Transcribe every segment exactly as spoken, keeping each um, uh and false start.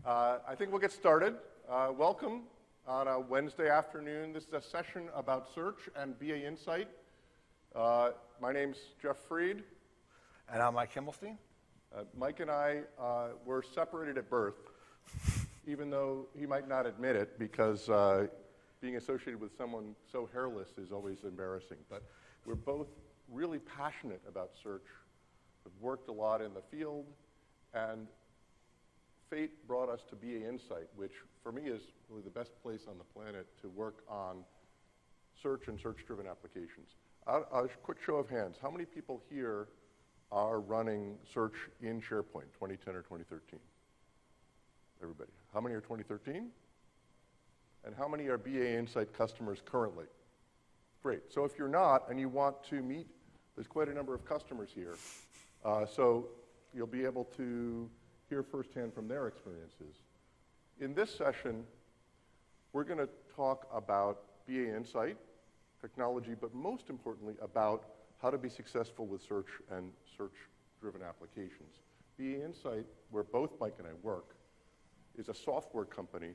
Uh, I think we'll get started. Uh, welcome on a Wednesday afternoon. This is a session about search and B A Insight. Uh, my name's Jeff Fried. And I'm Mike Himmelstein. Uh, Mike and I uh, were separated at birth, even though he might not admit it, because uh, being associated with someone so hairless is always embarrassing. But we're both really passionate about search. We've worked a lot in the field, and fate brought us to B A Insight, which for me is really the best place on the planet to work on search and search-driven applications. A quick show of hands. How many people here are running search in SharePoint, twenty ten or twenty thirteen? Everybody. How many are twenty thirteen? And how many are B A Insight customers currently? Great. So if you're not and you want to meet, there's quite a number of customers here. Uh, so you'll be able to hear firsthand from their experiences. In this session, we're going to talk about B A Insight technology, but most importantly about how to be successful with search and search-driven applications. B A Insight, where both Mike and I work, is a software company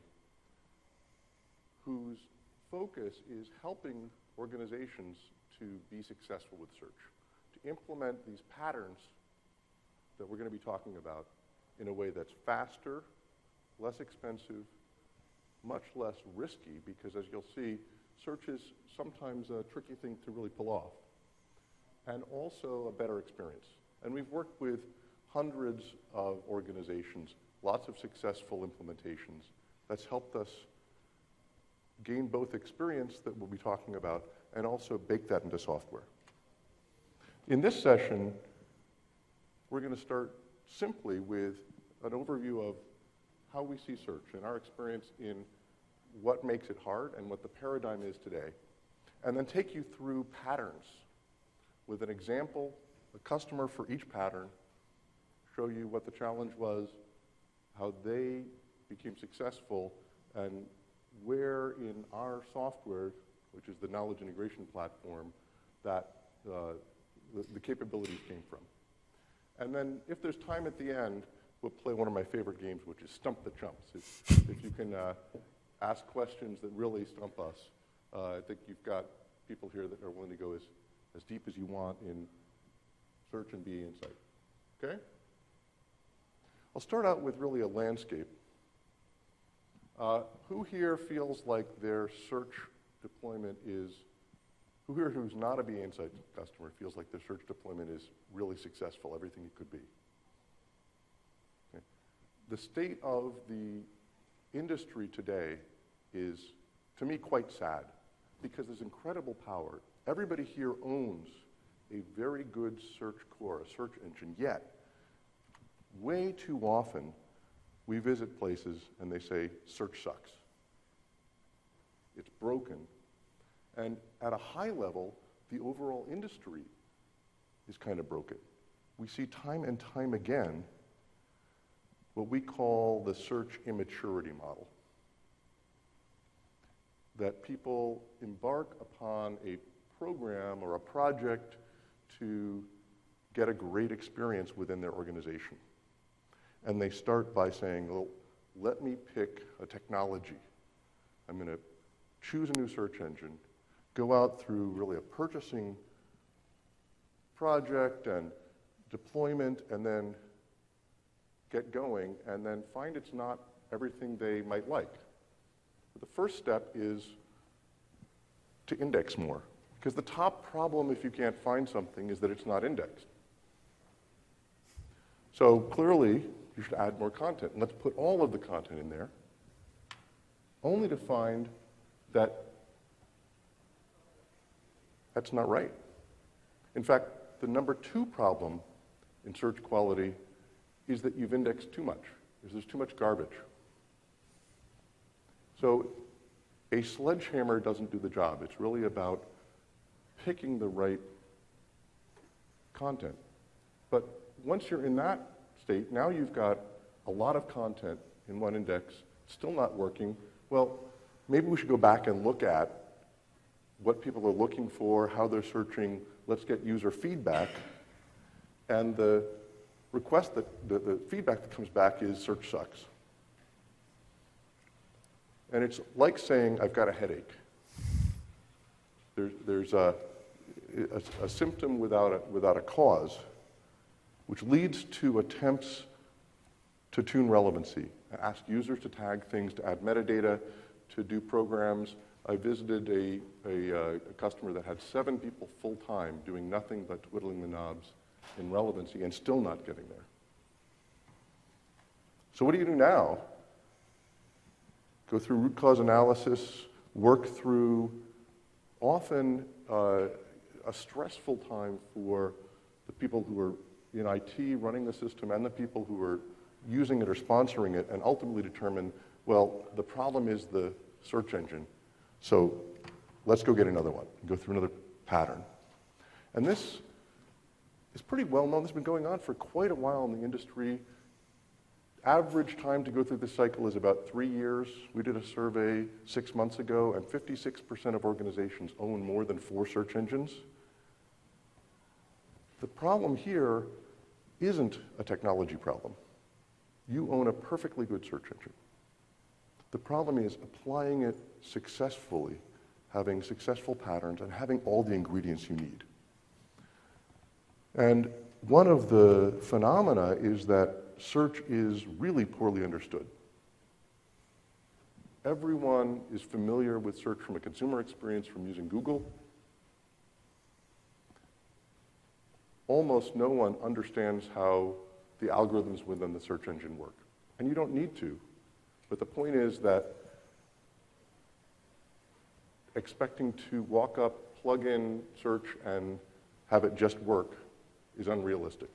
whose focus is helping organizations to be successful with search, to implement these patterns that we're going to be talking about in a way that's faster, less expensive, much less risky, because as you'll see, search is sometimes a tricky thing to really pull off, and also a better experience. And we've worked with hundreds of organizations, lots of successful implementations. That's helped us gain both experience that we'll be talking about and also bake that into software. In this session, we're going to start simply with an overview of how we see search and our experience in what makes it hard and what the paradigm is today, and then take you through patterns with an example, a customer for each pattern, show you what the challenge was, how they became successful, and where in our software, which is the knowledge integration platform, that uh, the, the capabilities came from. And then if there's time at the end, we'll play one of my favorite games, which is Stump the Chumps. If, if you can uh, ask questions that really stump us, uh, I think you've got people here that are willing to go as, as deep as you want in search and B A Insight. Okay? I'll start out with really a landscape. Uh, who here feels like their search deployment is, who here who's not a B A Insight customer feels like their search deployment is really successful, everything it could be? Okay. The state of the industry today is, to me, quite sad, because there's incredible power. Everybody here owns a very good search core, a search engine, yet way too often we visit places and they say, search sucks. It's broken. And at a high level, the overall industry is kind of broken. We see time and time again what we call the search immaturity model. That people embark upon a program or a project to get a great experience within their organization. And they start by saying, well, let me pick a technology. I'm going to choose a new search engine, go out through really a purchasing project and deployment, and then get going, and then find it's not everything they might like. But the first step is to index more, because the top problem if you can't find something is that it's not indexed. So clearly, you should add more content. And let's put all of the content in there, only to find that that's not right. In fact, the number two problem in search quality is that you've indexed too much, is there's too much garbage. So a sledgehammer doesn't do the job. It's really about picking the right content. But once you're in that state, now you've got a lot of content in one index, still not working. Well, maybe we should go back and look at what people are looking for, how they're searching. Let's get user feedback. And the request that the, the feedback that comes back is search sucks. And it's like saying, I've got a headache. There's, there's a, a, a symptom without a, without a cause, which leads to attempts to tune relevancy, ask users to tag things, to add metadata, to do programs. I visited a, a, uh, a customer that had seven people full-time doing nothing but twiddling the knobs in relevancy and still not getting there. So what do you do now? Go through root cause analysis, work through often uh, a stressful time for the people who are in I T running the system and the people who are using it or sponsoring it, and ultimately determine, well, the problem is the search engine, so let's go get another one, go through another pattern. And this is pretty well known. This has been going on for quite a while in the industry. Average time to go through this cycle is about three years. We did a survey six months ago, and fifty-six percent of organizations own more than four search engines. The problem here isn't a technology problem. You own a perfectly good search engine. The problem is applying it successfully, having successful patterns, and having all the ingredients you need. And one of the phenomena is that search is really poorly understood. Everyone is familiar with search from a consumer experience from using Google. Almost no one understands how the algorithms within the search engine work. And you don't need to. But the point is that expecting to walk up, plug in search, and have it just work is unrealistic.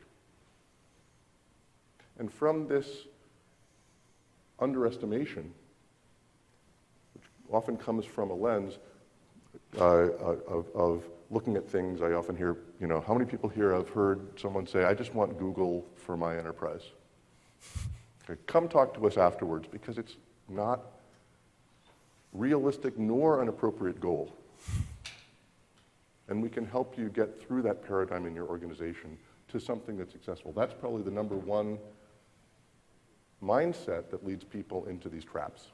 And from this underestimation, which often comes from a lens uh, of, of looking at things, I often hear, you know, how many people here have heard someone say, I just want Google for my enterprise? Okay, come talk to us afterwards, because it's not realistic nor an appropriate goal. And we can help you get through that paradigm in your organization to something that's successful. That's probably the number one mindset that leads people into these traps.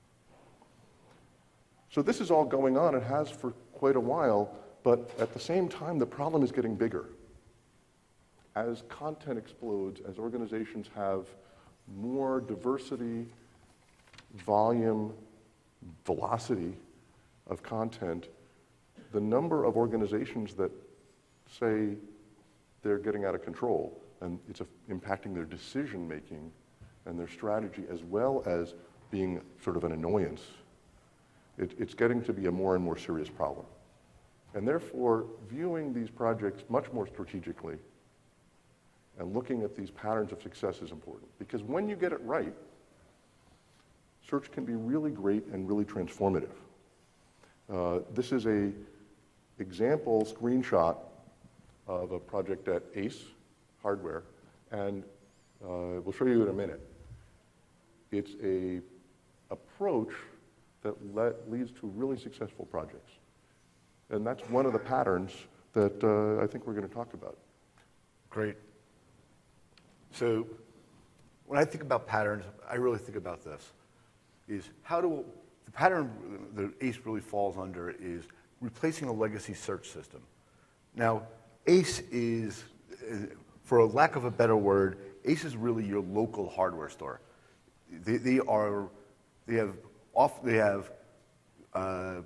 So this is all going on. It has for quite a while, but at the same time, the problem is getting bigger. As content explodes, as organizations have more diversity, volume, velocity of content, the number of organizations that say they're getting out of control and it's a, impacting their decision making and their strategy, as well as being sort of an annoyance, it, it's getting to be a more and more serious problem. And therefore, viewing these projects much more strategically and looking at these patterns of success is important. Because when you get it right, search can be really great and really transformative. Uh, this is a example screenshot of a project at Ace Hardware, and uh, we'll show you in a minute. It's a approach that le- leads to really successful projects. And that's one of the patterns that uh, I think we're going to talk about. Great. So when I think about patterns, I really think about this, is how do, the pattern that ACE really falls under is replacing a legacy search system. Now, ACE is, for a lack of a better word, ACE is really your local hardware store. They, they are, they have, off, they have, uh,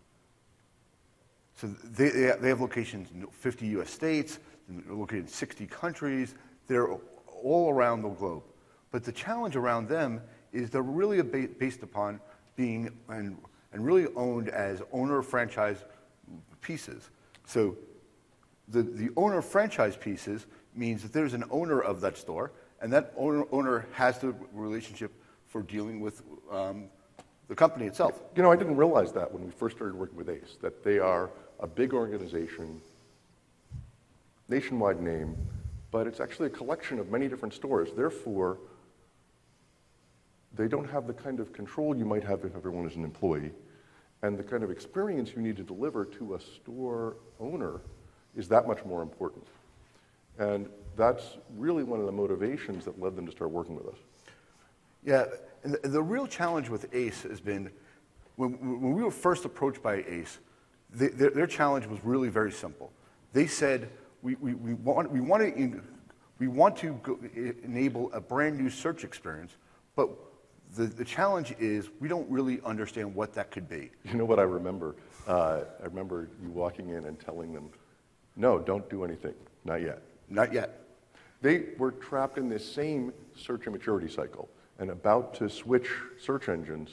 so they, they have locations in fifty U S states, they're located in sixty countries, they're all around the globe. But the challenge around them is they're really based upon being, and, and really owned as owner franchise pieces. So the, the owner franchise pieces means that there's an owner of that store, and that owner, owner has the relationship for dealing with um, the company itself. You know, I didn't realize that when we first started working with ACE, that they are a big organization, nationwide name, but it's actually a collection of many different stores. Therefore, they don't have the kind of control you might have if everyone is an employee, and the kind of experience you need to deliver to a store owner is that much more important. And that's really one of the motivations that led them to start working with us. Yeah, and the, the real challenge with ACE has been when, when we were first approached by ACE, they, their, their challenge was really very simple. They said, we, we, we, want, we, want, to, we want to go, enable a brand new search experience, but the, the challenge is we don't really understand what that could be. You know what I remember? Uh, I remember you walking in and telling them, no, don't do anything, not yet. Not yet. They were trapped in this same search and maturity cycle and about to switch search engines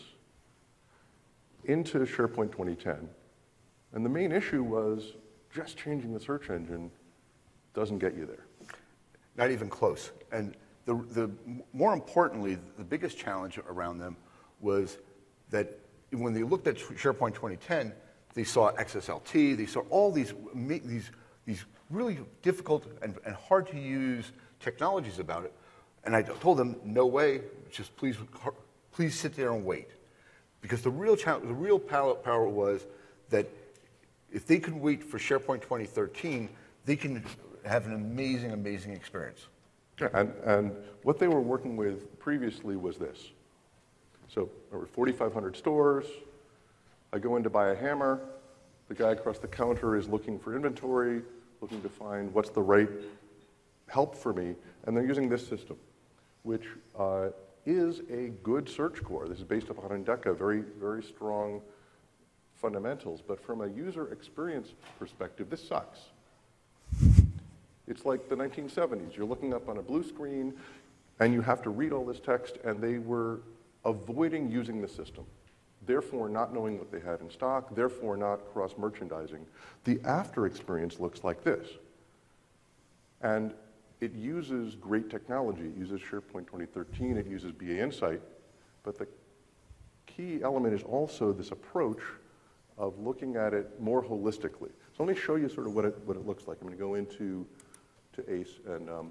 into SharePoint twenty ten. And the main issue was just changing the search engine doesn't get you there. Not even close. And the, the, more importantly, the biggest challenge around them was that when they looked at SharePoint twenty ten, they saw X S L T, they saw all these, these, these really difficult and, and hard to use technologies about it. And I told them, no way, just please, please sit there and wait. Because the real challenge, the real power, power was that if they could wait for SharePoint twenty thirteen, they can have an amazing, amazing experience. Yeah, and, and what they were working with previously was this. So there were forty-five hundred stores. I go in to buy a hammer. The guy across the counter is looking for inventory, looking to find what's the right help for me. And they're using this system, which uh, is a good search core. This is based upon Endeca, very, very strong fundamentals. But from a user experience perspective, this sucks. It's like the nineteen seventies. You're looking up on a blue screen, and you have to read all this text, and they were avoiding using the system, therefore not knowing what they had in stock, therefore not cross-merchandising. The after experience looks like this. And it uses great technology. It uses SharePoint twenty thirteen. It uses B A Insight. But the key element is also this approach of looking at it more holistically. So let me show you sort of what it, what it looks like. I'm going to go into to ACE, and um,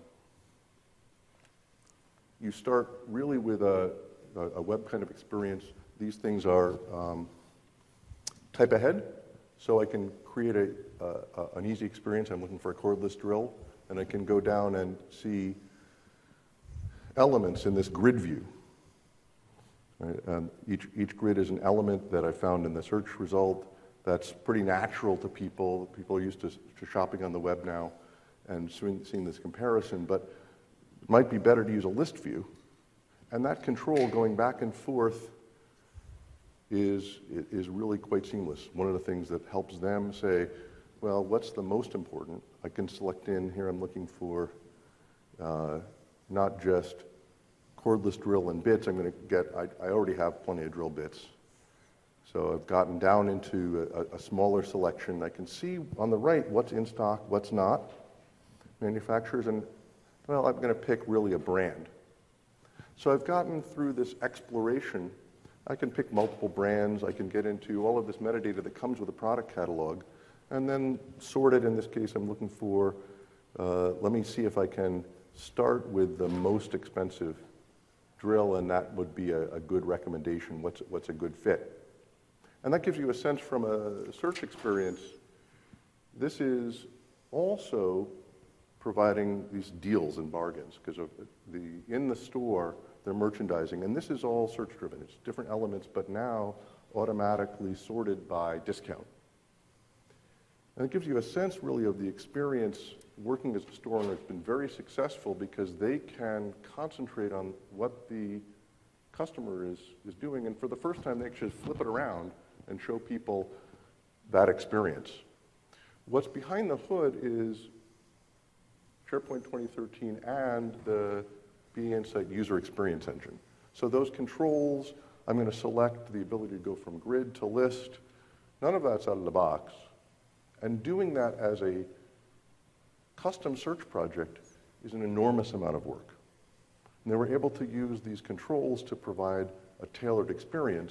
you start really with a, a web kind of experience. These things are um, type ahead, so I can create a, a, an easy experience. I'm looking for a cordless drill, and I can go down and see elements in this grid view. Right? Um, each, each grid is an element that I found in the search result that's pretty natural to people. People are used to, to shopping on the web now and seeing, seeing this comparison, but it might be better to use a list view. And that control going back and forth is, is really quite seamless. One of the things that helps them say, well, what's the most important? I can select in here, I'm looking for uh, not just cordless drill and bits. I'm going to get, I, I already have plenty of drill bits. So I've gotten down into a, a smaller selection. I can see on the right what's in stock, what's not, manufacturers, and well, I'm going to pick really a brand. So I've gotten through this exploration. I can pick multiple brands. I can get into all of this metadata that comes with a product catalog, and then sort it. In this case, I'm looking for, uh, let me see if I can start with the most expensive drill, and that would be a, a good recommendation. What's, what's a good fit? And that gives you a sense from a search experience. This is also providing these deals and bargains, because of the, in the store, they're merchandising. And this is all search-driven. It's different elements, but now automatically sorted by discount. And it gives you a sense, really, of the experience working as a store owner. It's been very successful because they can concentrate on what the customer is, is doing. And for the first time, they actually flip it around and show people that experience. What's behind the hood is SharePoint twenty thirteen and the B A Insight user experience engine. So those controls, I'm going to select the ability to go from grid to list. None of that's out of the box. And doing that as a custom search project is an enormous amount of work. And they were able to use these controls to provide a tailored experience.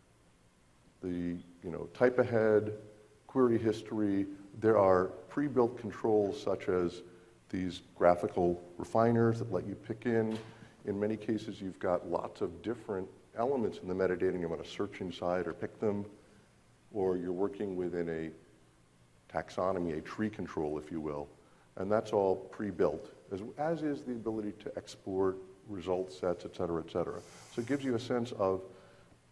The, you know, type ahead, query history, there are pre-built controls such as these graphical refiners that let you pick in. In many cases, you've got lots of different elements in the metadata, and you want to search inside or pick them, or you're working within a taxonomy, a tree control, if you will, and that's all pre-built, as, as is the ability to export result sets, et cetera, et cetera. So it gives you a sense of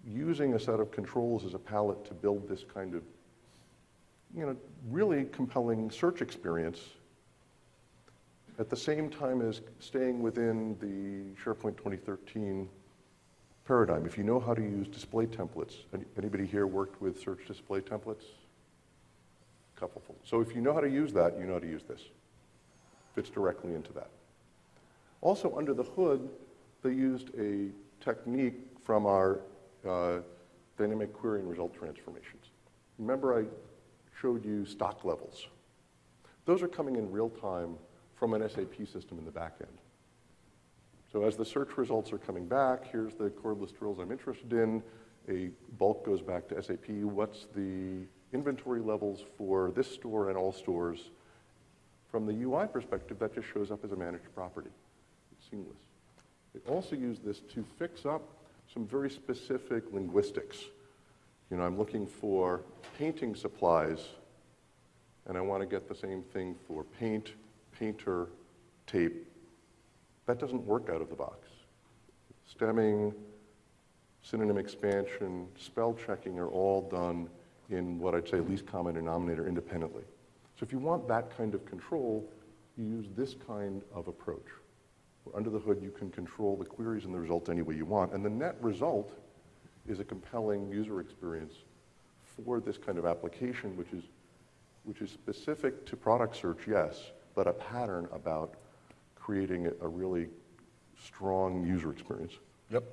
using a set of controls as a palette to build this kind of, you know, really compelling search experience at the same time as staying within the SharePoint twenty thirteen paradigm. If you know how to use display templates, any, anybody here worked with search display templates? Couple. So if you know how to use that, you know how to use this. Fits directly into that. Also, under the hood, they used a technique from our uh, dynamic query and result transformations. Remember I showed you stock levels. Those are coming in real time from an S A P system in the back end. So as the search results are coming back, here's the cordless drills I'm interested in. A bulk goes back to S A P. What's the inventory levels for this store and all stores? From the U I perspective, that just shows up as a managed property. It's seamless. They also use this to fix up some very specific linguistics. You know, I'm looking for painting supplies, and I want to get the same thing for paint, painter, tape. That doesn't work out of the box. Stemming, synonym expansion, spell checking are all done in what I'd say least common denominator independently. So if you want that kind of control, you use this kind of approach. Where under the hood, you can control the queries and the result any way you want, and the net result is a compelling user experience for this kind of application, which is, which is specific to product search, yes, but a pattern about creating a, a really strong user experience. Yep.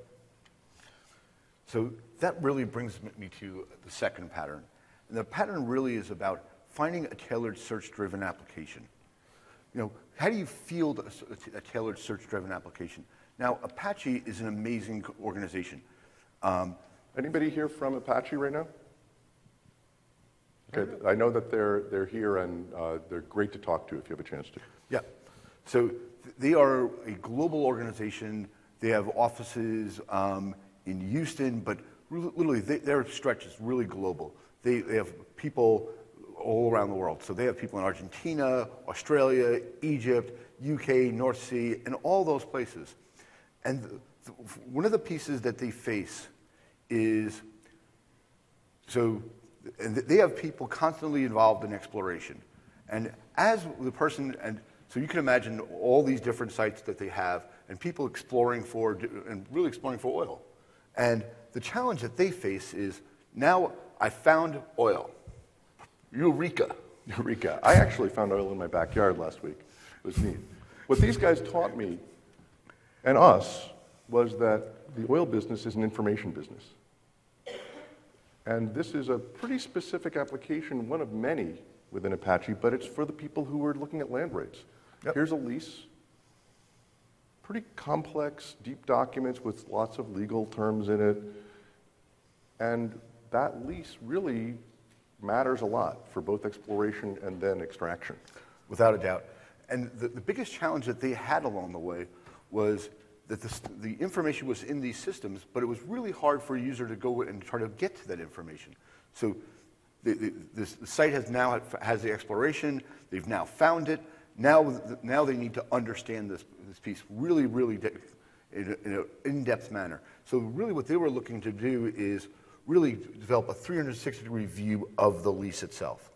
So that really brings me to the second pattern. And the pattern really is about finding a tailored search-driven application. You know, how do you field a, a tailored search-driven application? Now, Apache is an amazing organization. Um, Anybody here from Apache right now? Okay, I know that they're, they're here and uh, they're great to talk to if you have a chance to. Yeah. So th- they are a global organization. They have offices um, in Houston, but really, literally they, their stretch is really global. They, they have people all around the world. So they have people in Argentina, Australia, Egypt, U K, North Sea, and all those places. And th- th- one of the pieces that they face is, so and they have people constantly involved in exploration. And as the person, and so you can imagine all these different sites that they have and people exploring for, and really exploring for oil. And the challenge that they face is, now I found oil. Eureka. Eureka. I actually found oil in my backyard last week. It was neat. What these guys taught me, and us, was that the oil business is an information business. And this is a pretty specific application, one of many within Apache, but it's for the people who are looking at land rates. Yep. Here's a lease. Pretty complex, deep documents with lots of legal terms in it. And that lease really matters a lot for both exploration and then extraction. Without a doubt. And the, the biggest challenge that they had along the way was that this, the information was in these systems, but it was really hard for a user to go and try to get to that information. So the, the, this, the site has now has the exploration, they've now found it, now, now they need to understand this, this piece really, really de- in, a, in an in-depth manner. So really what they were looking to do is really develop a three hundred sixty degree view of the lease itself.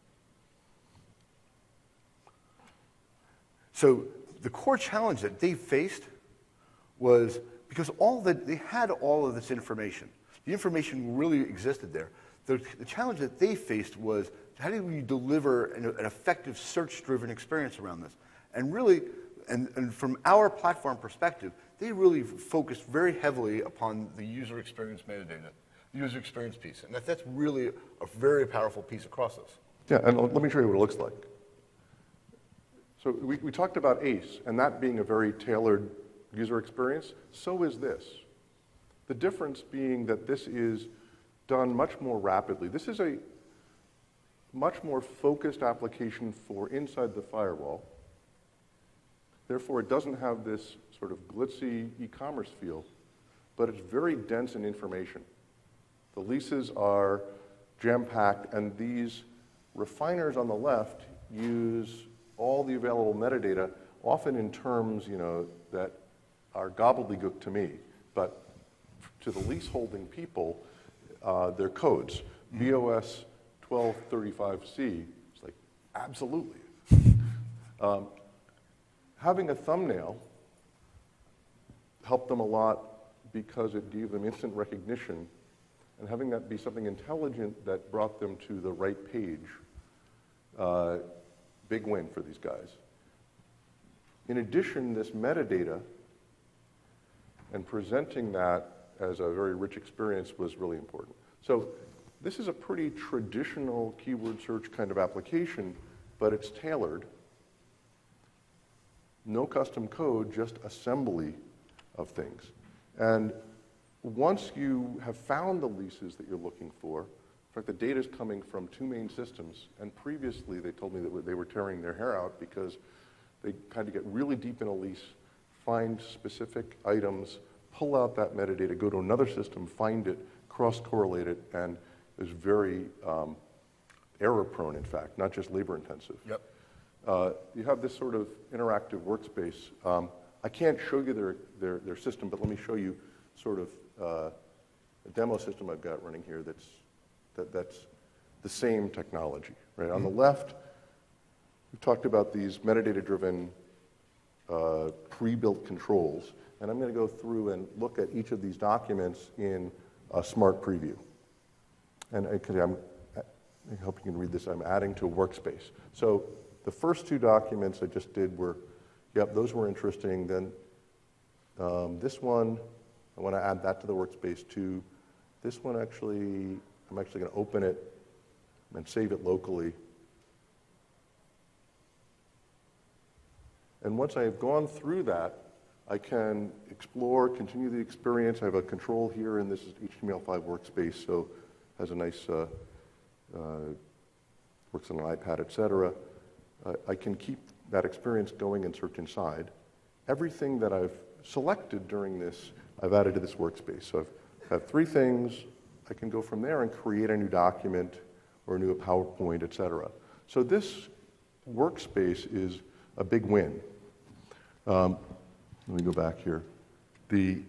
So the core challenge that they faced was because all that they had all of this information. The information really existed there. The, the challenge that they faced was, how do we deliver an, an effective search-driven experience around this? And really, and, and from our platform perspective, they really focused very heavily upon the user experience metadata, the user experience piece. And that, that's really a very powerful piece across this. Yeah, and let me show you what it looks like. So we, we talked about ACE, and that being a very tailored user experience. So is this. The difference being that this is done much more rapidly. This is a much more focused application for inside the firewall. Therefore, it doesn't have this sort of glitzy e-commerce feel, but it's very dense in information. The leases are jam-packed, and these refiners on the left use all the available metadata, often in terms, you know, that are gobbledygook to me. But to the leaseholding people uh, their codes. B O S twelve thirty-five C, it's like, absolutely. um, having a thumbnail helped them a lot because it gave them instant recognition, and having that be something intelligent that brought them to the right page, uh, big win for these guys. In addition, this metadata and presenting that as a very rich experience was really important. So this is a pretty traditional keyword search kind of application, but it's tailored. No custom code, just assembly of things. And once you have found the leases that you're looking for, in fact, the data is coming from two main systems, and previously they told me that they were tearing their hair out because they kind of get really deep in a lease, find specific items, pull out that metadata, go to another system, find it, cross-correlate it, and is very um, error-prone, in fact, not just labor-intensive. Yep. Uh, you have this sort of interactive workspace. Um, I can't show you their, their, their system, but let me show you sort of uh, a demo system I've got running here that's, that, that's the same technology. Right? Mm-hmm. On the left, we've talked about these metadata-driven uh, pre-built controls, and I'm going to go through and look at each of these documents in a smart preview. And I, I'm, I hope you can read this. I'm adding to a workspace. So the first two documents I just did were, yep, those were interesting. Then um, this one, I want to add that to the workspace too. This one actually, I'm actually going to open it and save it locally. And once I have gone through that, I can explore, continue the experience. I have a control here, and this is H T M L five workspace, so has a nice, uh, uh, works on an iPad, et cetera. Uh, I can keep that experience going and search inside. Everything that I've selected during this, I've added to this workspace. So I have three things. I can go from there and create a new document or a new PowerPoint, et cetera. So this workspace is a big win. Um, let me go back here. The,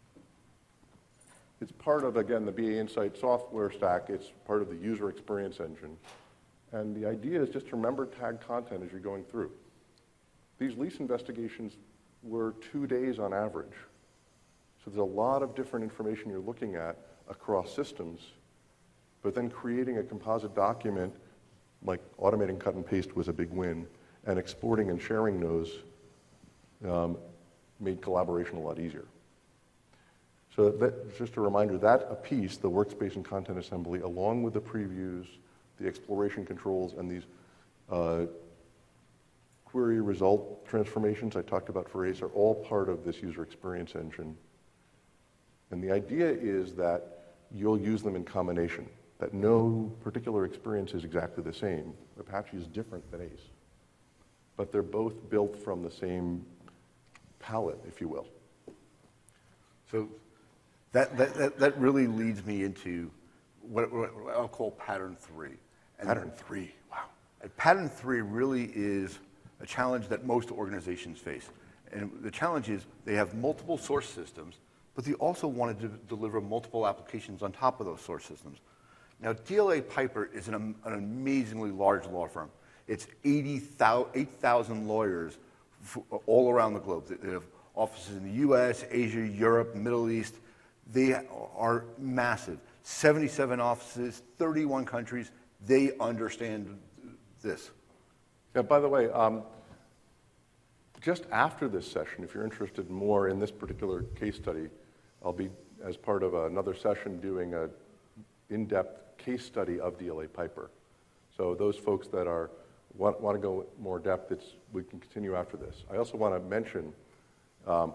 it's part of, again, the B A Insight software stack. It's part of the user experience engine. And the idea is just to remember tag content as you're going through. These lease investigations were two days on average. So there's a lot of different information you're looking at across systems, but then creating a composite document, like automating cut and paste was a big win, and exporting and sharing those um, made collaboration a lot easier. So that, just a reminder, that a piece, the workspace and content assembly, along with the previews, the exploration controls, and these uh, query result transformations I talked about for A C E are all part of this user experience engine. And the idea is that you'll use them in combination, that no particular experience is exactly the same. Apache is different than A C E, but they're both built from the same palette, if you will. So that, that, that, that really leads me into what, what I'll call pattern three. And pattern three, wow. And pattern three really is a challenge that most organizations face. And the challenge is they have multiple source systems, but they also want to de deliver multiple applications on top of those source systems. Now, D L A Piper is an, an amazingly large law firm. It's eight thousand lawyers all around the globe. They have offices in the U S, Asia, Europe, Middle East. They are massive. seventy-seven offices, thirty-one countries. They understand this. Yeah, by the way, um, just after this session, if you're interested more in this particular case study, I'll be, as part of another session, doing an in-depth case study of D L A Piper. So those folks that are want, want to go more depth, it's, we can continue after this. I also want to mention, um,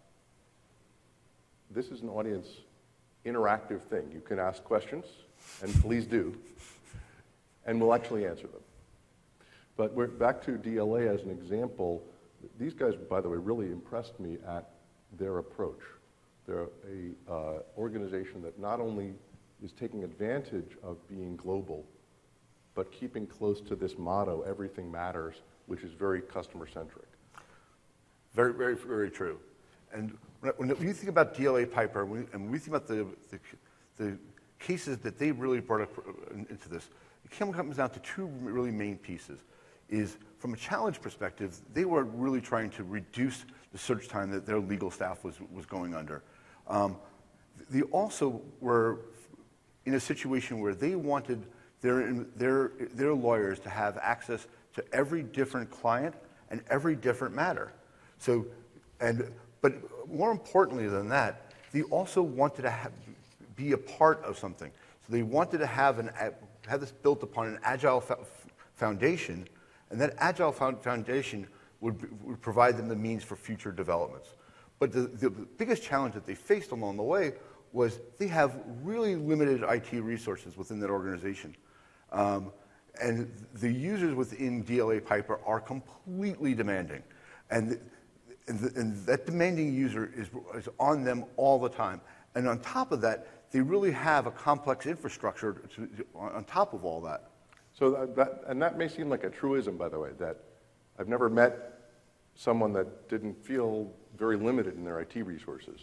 this is an audience interactive thing. You can ask questions, and please do, and we'll actually answer them. But we're back to D L A as an example. These guys, by the way, really impressed me at their approach. They're a uh, organization that not only is taking advantage of being global, but keeping close to this motto, everything matters, which is very customer-centric. Very, very, very true. And when you think about D L A Piper, and when we think about the, the, the cases that they really brought up into this, it comes down to two really main pieces. Is from a challenge perspective, they were really trying to reduce the search time that their legal staff was, was going under. Um, they also were in a situation where they wanted their, their, their lawyers to have access to every different client and every different matter. So, and, but more importantly than that, they also wanted to have, be a part of something. So they wanted to have, an, have this built upon an agile fo foundation, and that agile foundation would, would provide them the means for future developments. But the, the biggest challenge that they faced along the way was they have really limited I T resources within that organization. Um, and the users within D L A Piper are completely demanding. And, and, the, and that demanding user is, is on them all the time. And on top of that, they really have a complex infrastructure to, on top of all that. So that, that, and that may seem like a truism, by the way, that I've never met someone that didn't feel very limited in their I T resources.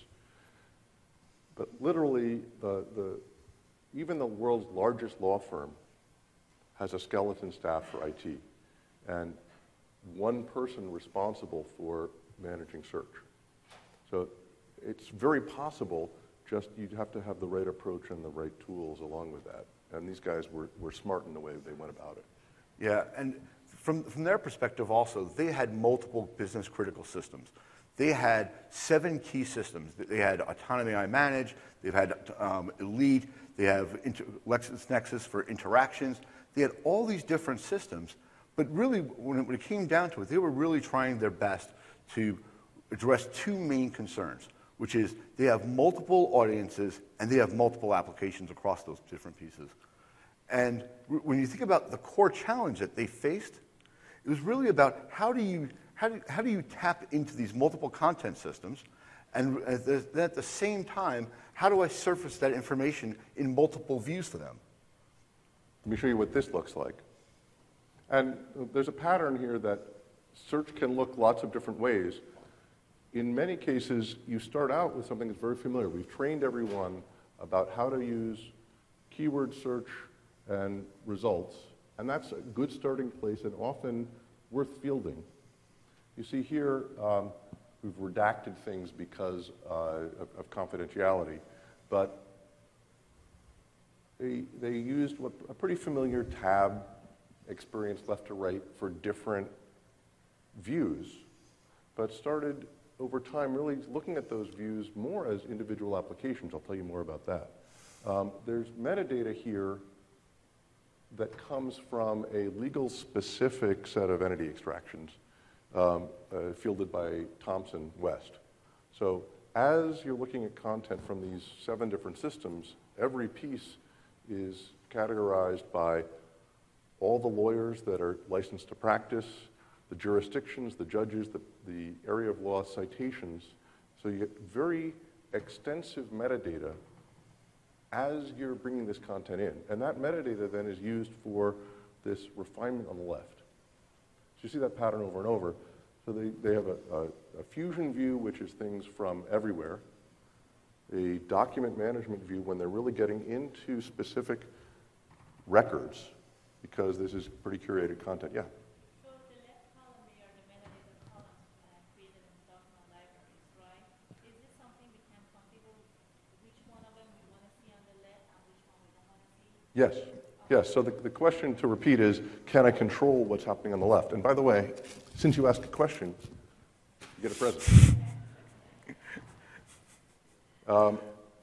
But literally, the, the, even the world's largest law firm has a skeleton staff for I T, and one person responsible for managing search. So it's very possible, just you'd have to have the right approach and the right tools along with that. And these guys were, were smart in the way they went about it. Yeah, and from, from their perspective also, they had multiple business critical systems. They had seven key systems. They had Autonomy I Manage, they've had um, Elite, they have inter LexisNexis for interactions. They had all these different systems, but really when it, when it came down to it, they were really trying their best to address two main concerns, which is they have multiple audiences and they have multiple applications across those different pieces. And when you think about the core challenge that they faced, it was really about how do you, how do, how do you tap into these multiple content systems, and at the, at the same time, how do I surface that information in multiple views for them? Let me show you what this looks like. And there's a pattern here that search can look lots of different ways. In many cases, you start out with something that's very familiar. We've trained everyone about how to use keyword search and results, and that's a good starting place and often worth fielding. You see here, um, we've redacted things because uh, of, of confidentiality, but they, they used what, a pretty familiar tab experience left to right for different views, but started over time really looking at those views more as individual applications. I'll tell you more about that. Um, there's metadata here that comes from a legal specific set of entity extractions um, uh, fielded by Thomson West. So as you're looking at content from these seven different systems, every piece is categorized by all the lawyers that are licensed to practice, the jurisdictions, the judges, the, the area of law citations. So you get very extensive metadata as you're bringing this content in. And that metadata then is used for this refinement on the left. So you see that pattern over and over. So they, they have a, a, a fusion view, which is things from everywhere, a document management view when they're really getting into specific records, because this is pretty curated content. Yeah? So the left column there are the metadata columns uh, created in the document libraries, right? Is this something we can configure which one of them we want to see on the left and which one we don't want to see? Yes. Yes, so the, the question to repeat is, can I control what's happening on the left? And by the way, since you asked a question, you get a present. um,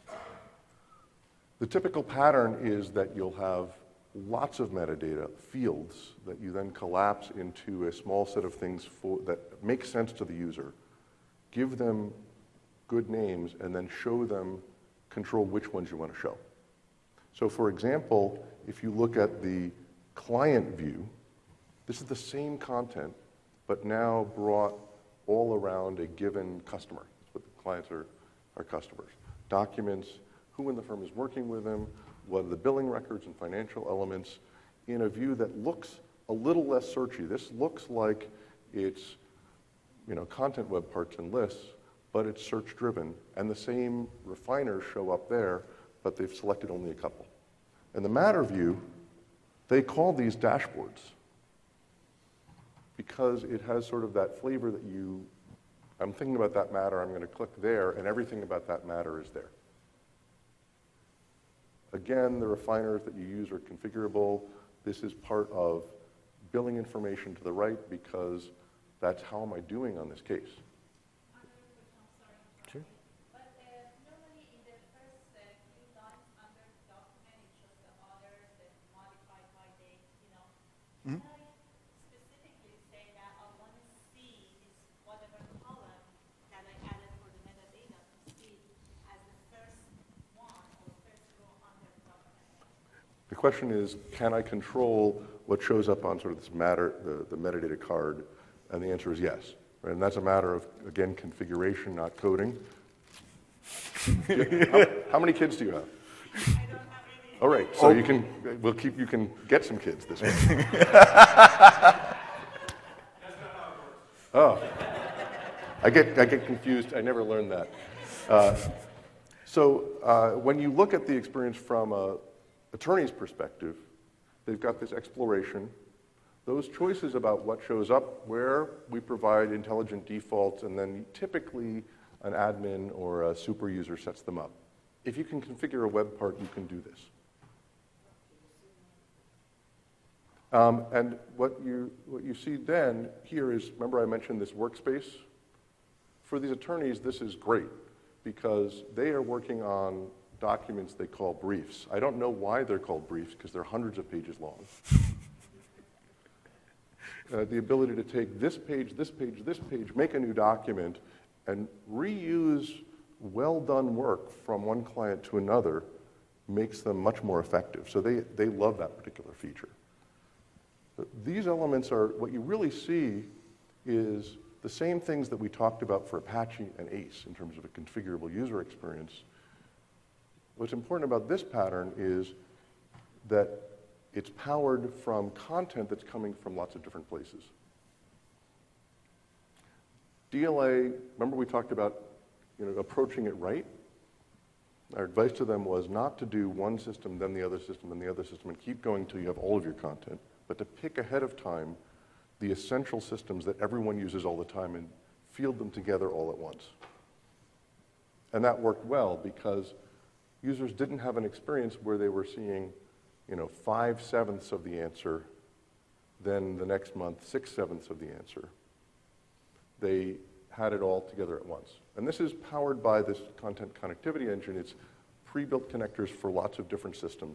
the typical pattern is that you'll have lots of metadata fields that you then collapse into a small set of things for, that make sense to the user, give them good names, and then show them, control which ones you want to show. So for example, if you look at the client view, this is the same content, but now brought all around a given customer. That's what the clients are, are customers. Documents, who in the firm is working with them, what are the billing records and financial elements, in a view that looks a little less searchy. This looks like it's, you know, content web parts and lists, but it's search-driven, and the same refiners show up there, but they've selected only a couple. And the matter view, they call these dashboards because it has sort of that flavor that you, I'm thinking about that matter, I'm going to click there, and everything about that matter is there. Again, the refiners that you use are configurable. This is part of billing information to the right because that's how am I doing on this case. Sure. But uh, normally in the first uh, few lines under the document, it shows the others, the modified by date, you know. Mhm. Can I specifically say that I want to see this whatever column that I added for the metadata to see as the first one or first row under the document? The question is, can I control what shows up on sort of this matter, the, the metadata card? And the answer is yes. Right? And that's a matter of, again, configuration, not coding. how, how many kids do you have? I don't have any. All right, so you can, we'll keep, you can get some kids this way. Oh, I get, I get confused. I never learned that. Uh, so uh, when you look at the experience from an attorney's perspective, they've got this exploration. Those choices about what shows up, where we provide intelligent defaults, and then typically an admin or a super user sets them up. If you can configure a web part, you can do this. Um, and what you, what you see then here is, remember I mentioned this workspace? For these attorneys, this is great because they are working on documents they call briefs. I don't know why they're called briefs because they're hundreds of pages long. Uh, the ability to take this page, this page, this page, make a new document, and reuse well-done work from one client to another makes them much more effective. So they, they love that particular feature. But these elements are, what you really see is the same things that we talked about for Apache and ACE in terms of a configurable user experience. What's important about this pattern is that it's powered from content that's coming from lots of different places. D L A, remember we talked about you know, approaching it right? Our advice to them was not to do one system, then the other system, then the other system, and keep going until you have all of your content, but to pick ahead of time the essential systems that everyone uses all the time and field them together all at once. And that worked well because users didn't have an experience where they were seeing you know, five sevenths of the answer, then the next month, six sevenths of the answer. They had it all together at once. And this is powered by this content connectivity engine. It's pre-built connectors for lots of different systems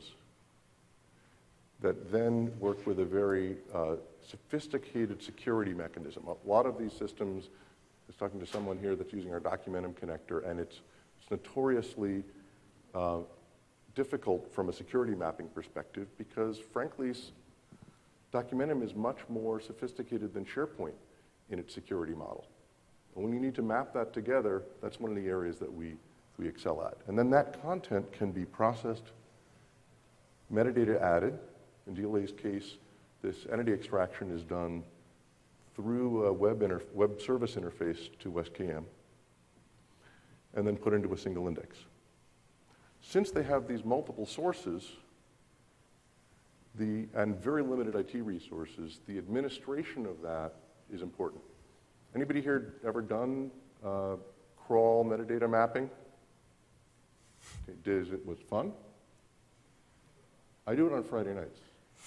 that then work with a very uh, sophisticated security mechanism. A lot of these systems, I was talking to someone here that's using our Documentum connector, and it's, it's notoriously uh, difficult from a security mapping perspective because, frankly, Documentum is much more sophisticated than SharePoint in its security model. And when you need to map that together, that's one of the areas that we, we excel at. And then that content can be processed, metadata added. In D L A's case, this entity extraction is done through a web, inter web service interface to S K M and then put into a single index. Since they have these multiple sources the, and very limited I T resources, the administration of that is important. Anybody here ever done uh, crawl metadata mapping? Okay, did it was fun? I do it on Friday nights.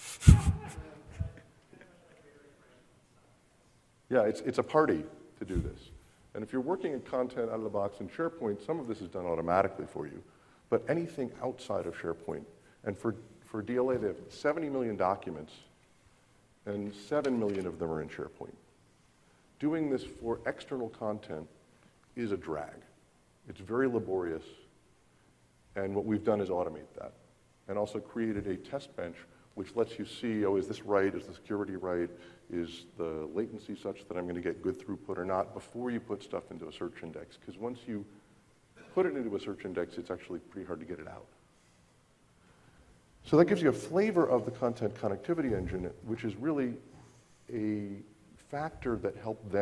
Yeah, it's, it's a party to do this. And if you're working in content out of the box in SharePoint, some of this is done automatically for you. But anything outside of SharePoint, and for, for D L A, they have seventy million documents, and seven million of them are in SharePoint. Doing this for external content is a drag. It's very laborious, and what we've done is automate that, and also created a test bench which lets you see, oh, is this right? Is the security right? Is the latency such that I'm going to get good throughput or not before you put stuff into a search index? Because once you put it into a search index, it's actually pretty hard to get it out. So that gives you a flavor of the content connectivity engine, which is really a factor that helped them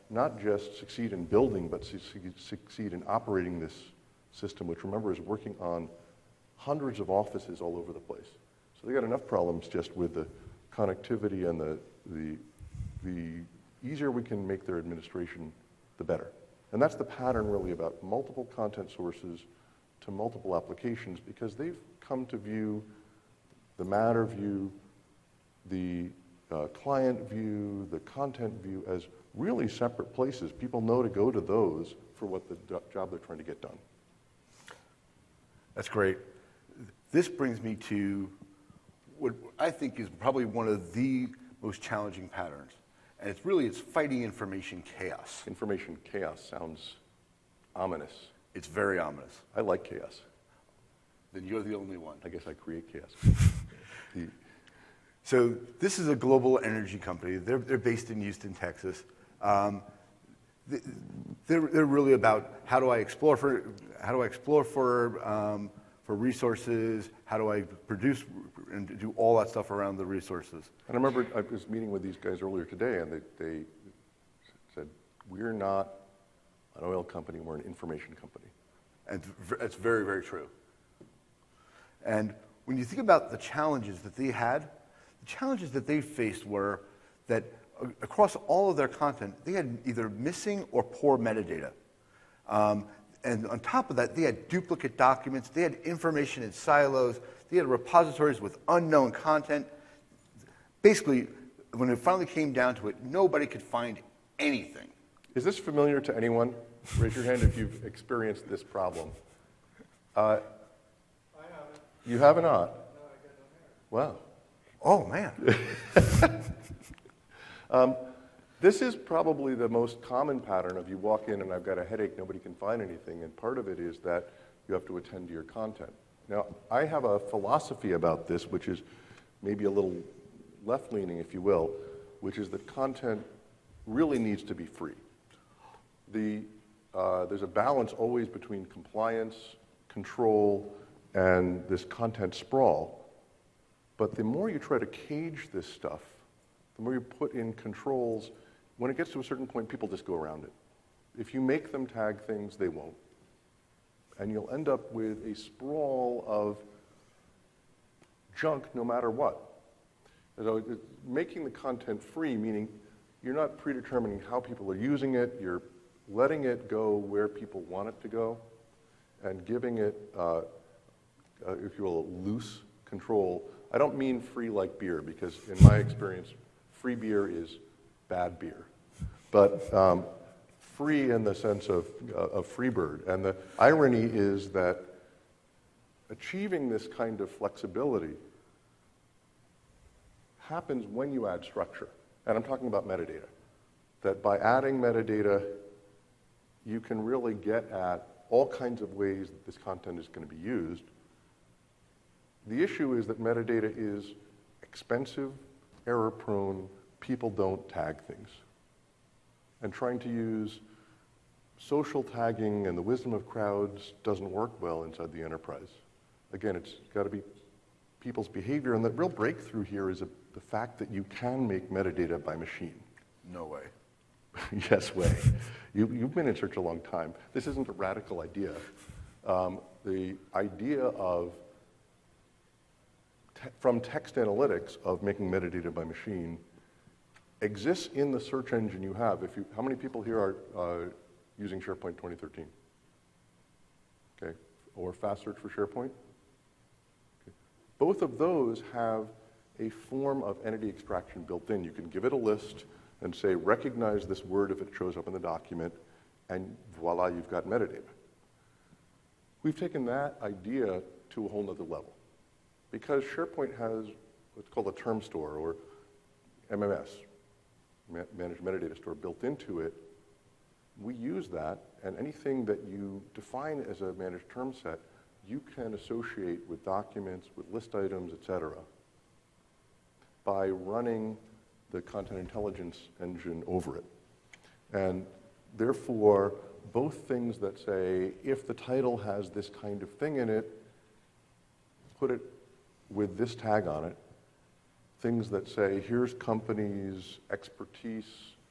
not just succeed in building, but succeed, succeed in operating this system, which remember is working on hundreds of offices all over the place. So they got enough problems just with the connectivity and the, the, the easier we can make their administration, the better. And that's the pattern really about multiple content sources to multiple applications, because they've come to view the matter view, the uh, client view, the content view as really separate places. People know to go to those for what the do- job they're trying to get done. That's great. This brings me to what I think is probably one of the most challenging patterns. And it's really, it's fighting information chaos. Information chaos sounds ominous. It's very ominous. I like chaos. Then you're the only one. I guess I create chaos. the, So this is a global energy company. They're, they're based in Houston, Texas. Um, they, they're, they're really about how do I explore for, how do I explore for, um, for resources, how do I produce and do all that stuff around the resources. and I remember I was meeting with these guys earlier today, and they, they said, we're not an oil company, we're an information company. And it's very, very true. And when you think about the challenges that they had, the challenges that they faced were that uh, across all of their content, they had either missing or poor metadata. Um, and on top of that, they had duplicate documents, they had information in silos, they had repositories with unknown content. Basically, when it finally came down to it, nobody could find anything. Is this familiar to anyone? Raise your hand if you've experienced this problem. Uh, I haven't. you have not? No, I got no hair. Wow. Oh, man. Um, this is probably the most common pattern of you walk in and I've got a headache, nobody can find anything, and part of it is that you have to attend to your content. Now, I have a philosophy about this, which is maybe a little left-leaning, if you will, which is that content really needs to be free. The, uh, there's a balance always between compliance, control, and this content sprawl. But the more you try to cage this stuff, the more you put in controls, when it gets to a certain point, people just go around it. If you make them tag things, they won't. And you'll end up with a sprawl of junk no matter what. So it- making the content free, meaning you're not predetermining how people are using it, you're letting it go where people want it to go, and giving it, uh, uh, if you will, loose control. I don't mean free like beer, because in my experience, free beer is bad beer. But um, free in the sense of, uh, of Freebird. And the irony is that achieving this kind of flexibility happens when you add structure. And I'm talking about metadata. That by adding metadata, you can really get at all kinds of ways that this content is going to be used. The issue is that metadata is expensive, error-prone, people don't tag things. And trying to use social tagging and the wisdom of crowds doesn't work well inside the enterprise. Again, it's got to be people's behavior, and the real breakthrough here is a, the fact that you can make metadata by machine. No way. Yes, way. You, you've been in search a long time. This isn't a radical idea. Um, the idea of, te from text analytics, of making metadata by machine exists in the search engine you have. If you, how many people here are uh, using SharePoint twenty thirteen? Okay, or Fast Search for SharePoint? Okay. Both of those have a form of entity extraction built in. You can give it a list and say, recognize this word if it shows up in the document, and voila, you've got metadata. We've taken that idea to a whole nother level. Because SharePoint has what's called a term store, or M M S, Managed Metadata Store, built into it. We use that, and anything that you define as a managed term set, you can associate with documents, with list items, et cetera, by running the content intelligence engine over it. And therefore, both things that say, if the title has this kind of thing in it, put it with this tag on it. Things that say, here's company's expertise,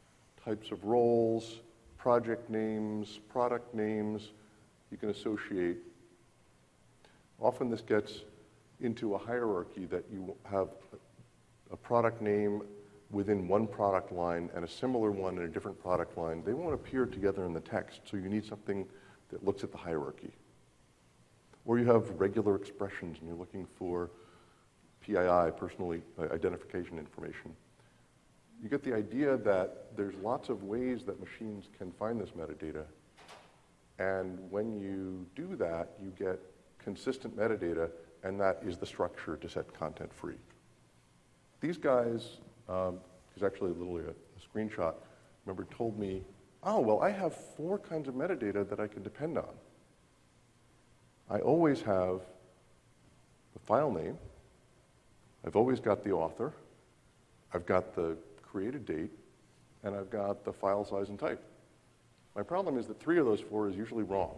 types of roles, project names, product names you can associate. Often this gets into a hierarchy that you have a product name within one product line and a similar one in a different product line. They won't appear together in the text, so you need something that looks at the hierarchy. Or you have regular expressions and you're looking for P I I, personal identification information. You get the idea that there's lots of ways that machines can find this metadata, and when you do that, you get consistent metadata, and that is the structure to set content free. These guys, um, there's actually literally a, a screenshot, remember, told me, oh, well, I have four kinds of metadata that I can depend on. I always have the file name, I've always got the author, I've got the created date, and I've got the file size and type. My problem is that three of those four is usually wrong.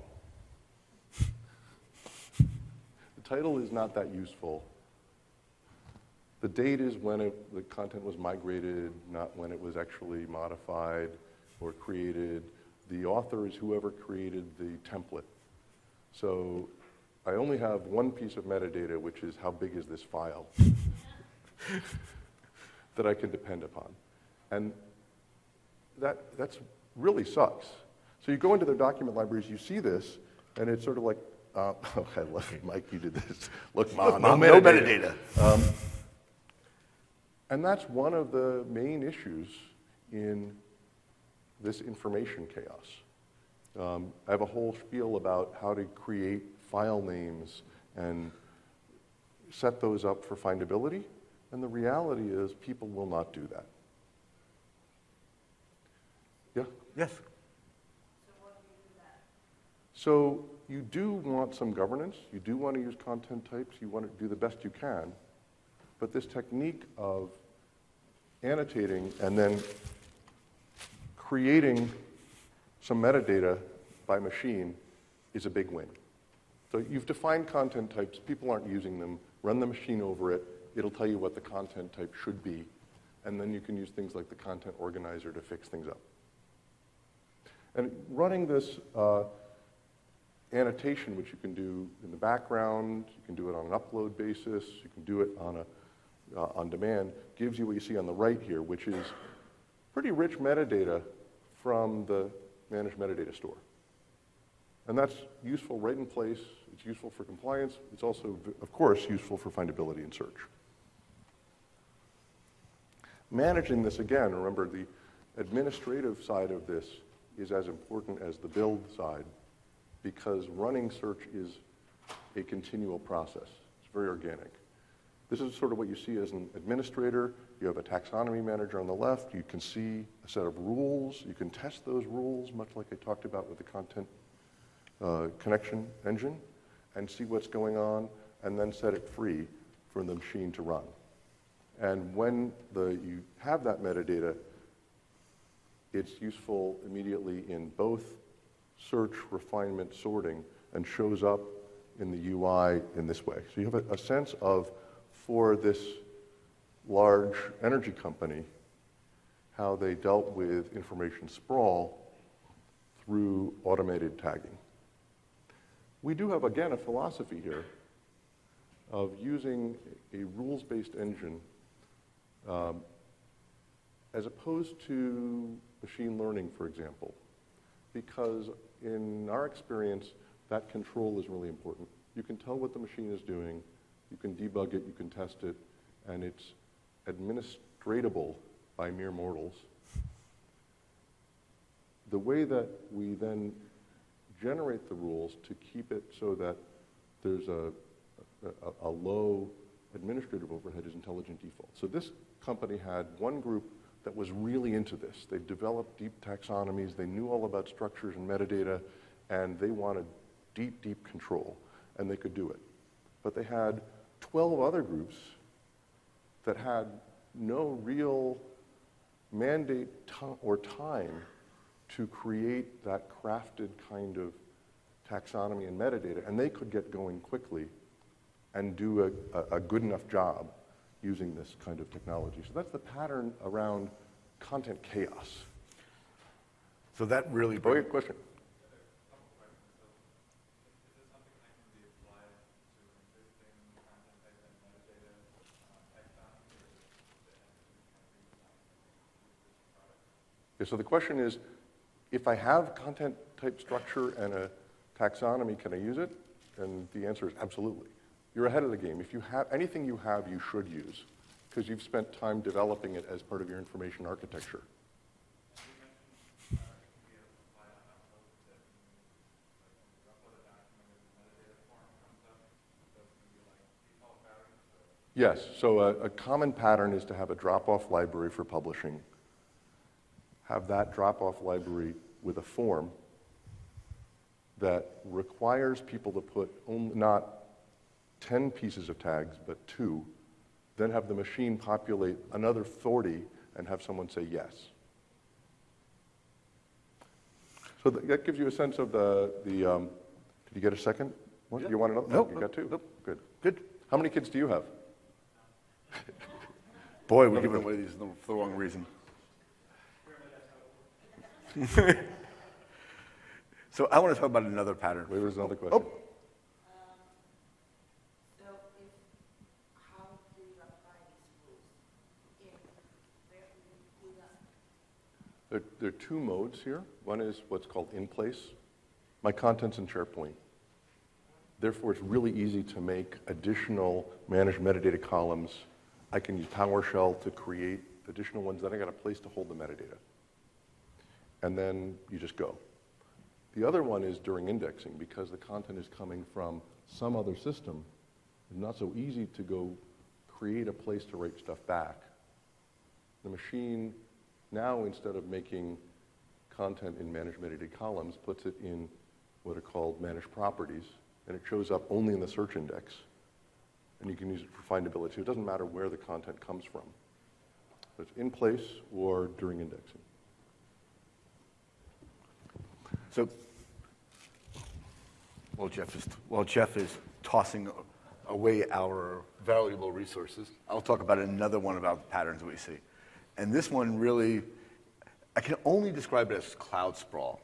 The title is not that useful. The date is when it, the content was migrated, not when it was actually modified or created. The author is whoever created the template. So I only have one piece of metadata, which is how big is this file, that I can depend upon. And that that's really sucks. So you go into their document libraries, you see this, and it's sort of like, uh, oh, I love it, Mike, you did this. Look, Mom, no, no metadata. metadata. Um, and that's one of the main issues in this information chaos. Um, I have a whole spiel about how to create file names and set those up for findability, and the reality is people will not do that. Yeah? Yes. So you do want some governance, you do want to use content types, you want to do the best you can, but this technique of annotating and then creating some metadata by machine is a big win. So you've defined content types, people aren't using them, run the machine over it, it'll tell you what the content type should be, and then you can use things like the content organizer to fix things up. And running this uh, annotation, which you can do in the background, you can do it on an upload basis, you can do it on a uh, on demand, gives you what you see on the right here, which is pretty rich metadata from the managed metadata store. And that's useful right in place, it's useful for compliance, it's also, of course, useful for findability and search. Managing this again, remember the administrative side of this is as important as the build side, because running search is a continual process. It's very organic. This is sort of what you see as an administrator. You have a taxonomy manager on the left. You can see a set of rules. You can test those rules, much like I talked about with the content uh, connection engine, and see what's going on, and then set it free for the machine to run. And when the, you have that metadata, it's useful immediately in both search, refinement, sorting, and shows up in the U I in this way. So you have a, a sense of, for this large energy company, how they dealt with information sprawl through automated tagging. We do have, again, a philosophy here of using a rules-based engine um, as opposed to machine learning, for example, because in our experience, that control is really important. You can tell what the machine is doing, you can debug it, you can test it, and it's administratable by mere mortals. The way that we then generate the rules to keep it so that there's a, a, a low administrative overhead is intelligent default. So this company had one group that was really into this. They developed deep taxonomies, they knew all about structures and metadata, and they wanted deep, deep control, and they could do it. But they had twelve other groups that had no real mandate or time to create that crafted kind of taxonomy and metadata, and they could get going quickly and do a, a, a good enough job using this kind of technology. So that's the pattern around content chaos. So that really Oh, brings, yeah, question. Yeah, so the question is, if I have content type structure and a taxonomy, can I use it? And the answer is absolutely. You're ahead of the game. If you have anything you have, you should use, because you've spent time developing it as part of your information architecture. Yes, so a, a common pattern is to have a drop-off library for publishing, have that drop-off library with a form that requires people to put only, not ten pieces of tags, but two, then have the machine populate another forty and have someone say yes. So th- that gives you a sense of the, the um, did you get a second? What, Yeah. You want another? Nope, You got two? nope. Good. good. How many kids do you have? Boy, we're giving away these for the wrong reason. So I want to talk about another pattern. Wait, there's another question. Oh, So if, how do you apply these rules in where you do that? There, there are two modes here. One is what's called in place. My content's in SharePoint. Therefore, it's really easy to make additional managed metadata columns. I can use PowerShell to create additional ones. Then I got a place to hold the metadata. And then you just go. The other one is during indexing, because the content is coming from some other system. It's not so easy to go create a place to write stuff back. The machine now, instead of making content in managed metadata columns, puts it in what are called managed properties, and it shows up only in the search index. And you can use it for findability. So it doesn't matter where the content comes from. It's in place or during indexing. so while Jeff is while Jeff is tossing away our valuable resources, I'll talk about another one about the patterns that we see. And this one really, I can only describe it as cloud sprawl.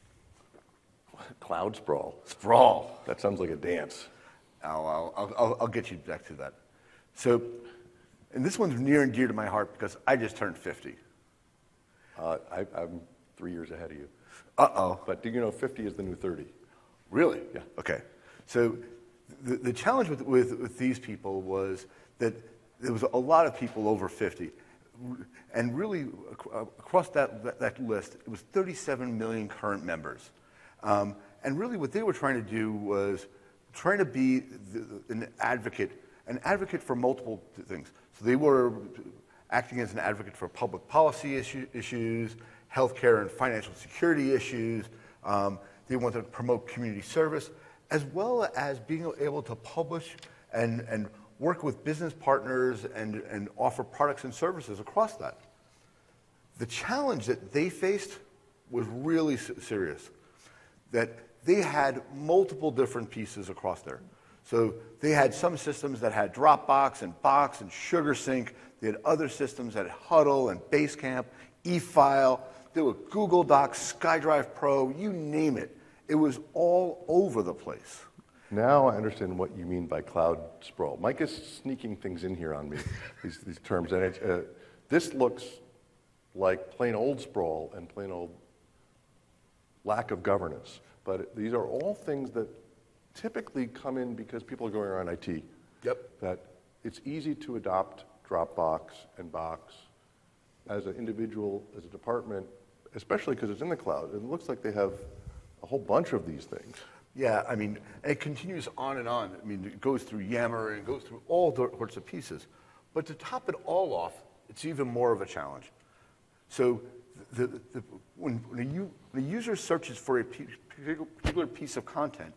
Cloud sprawl. Sprawl. That sounds like a dance. I'll, I'll, I'll, I'll get you back to that. So, and this one's near and dear to my heart because I just turned fifty. Uh, I, I'm three years ahead of you. Uh-oh. But do you know fifty is the new thirty? Really? Yeah. Okay. So the, the challenge with, with, with these people was that there was a lot of people over fifty. And really, ac- across that, that, that list, it was thirty-seven million current members. Um, and really what they were trying to do was trying to be the, an advocate, an advocate for multiple th- things. So they were acting as an advocate for public policy issue, issues, healthcare and financial security issues. Um, they wanted to promote community service, as well as being able to publish and, and work with business partners and, and offer products and services across that. The challenge that they faced was really s- serious, that they had multiple different pieces across there. So they had some systems that had Dropbox and Box and SugarSync. They had other systems that had Huddle and Basecamp, eFile. There were Google Docs, SkyDrive Pro, you name it. It was all over the place. Now I understand what you mean by cloud sprawl. Mike is sneaking things in here on me, these, these terms. And it, uh, this looks like plain old sprawl and plain old lack of governance. But these are all things that typically come in because people are going around I T. Yep. That it's easy to adopt Dropbox and Box as an individual, as a department, especially because it's in the cloud. It looks like they have a whole bunch of these things. Yeah, I mean, it continues on and on. I mean, it goes through Yammer and it goes through all sorts of pieces. But to top it all off, it's even more of a challenge. So the, the, when, when, a, u, when a user searches for a p- particular piece of content,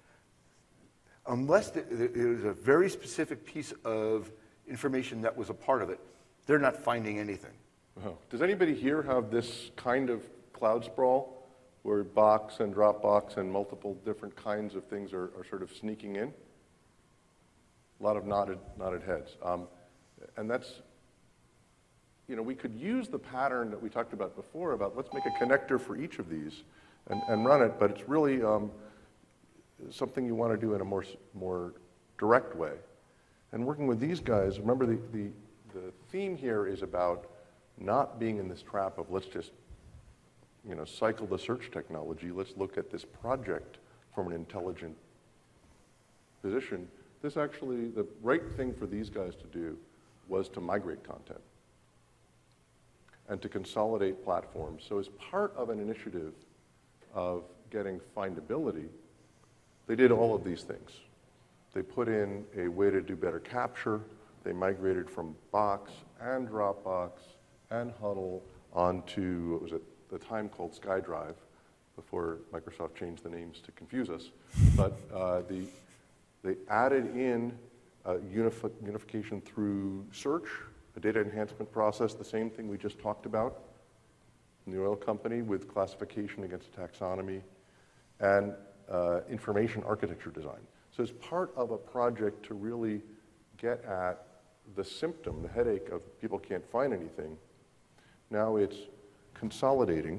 unless there is a very specific piece of information that was a part of it, they're not finding anything. Oh. Does anybody here have this kind of cloud sprawl where Box and Dropbox and multiple different kinds of things are, are sort of sneaking in? A lot of nodded, nodded heads. Um, and that's, you know, we could use the pattern that we talked about before about let's make a connector for each of these and, and run it, but it's really um, something you want to do in a more, more direct way. And working with these guys, remember the, the, the theme here is about not being in this trap of let's just, you know, cycle the search technology. Let's look at this project from an intelligent position. This actually, the right thing for these guys to do was to migrate content and to consolidate platforms. So as part of an initiative of getting findability, they did all of these things. They put in a way to do better capture. They migrated from Box and Dropbox and Huddle onto, what was it, the time called SkyDrive, before Microsoft changed the names to confuse us. But uh, the, they added in uh, unifi unification through search, a data enhancement process, the same thing we just talked about in the oil company with classification against taxonomy, and uh, information architecture design. So as part of a project to really get at the symptom, the headache of people can't find anything, now it's consolidating,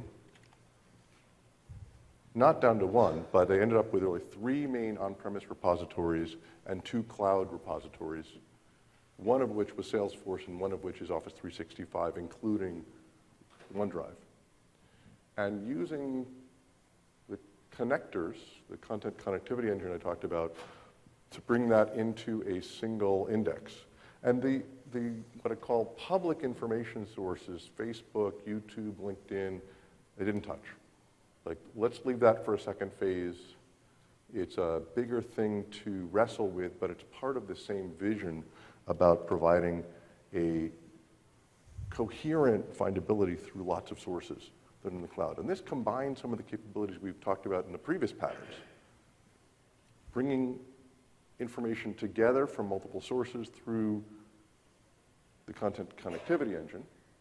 not down to one, but they ended up with really three main on-premise repositories and two cloud repositories, one of which was Salesforce and one of which is Office three sixty-five, including OneDrive. And using the connectors, the content connectivity engine I talked about, to bring that into a single index. And the, the what I call public information sources, Facebook, YouTube, LinkedIn, they didn't touch. Like, let's leave that for a second phase. It's a bigger thing to wrestle with, but it's part of the same vision about providing a coherent findability through lots of sources that are in the cloud. And this combines some of the capabilities we've talked about in the previous patterns. Bringing information together from multiple sources through the content connectivity engine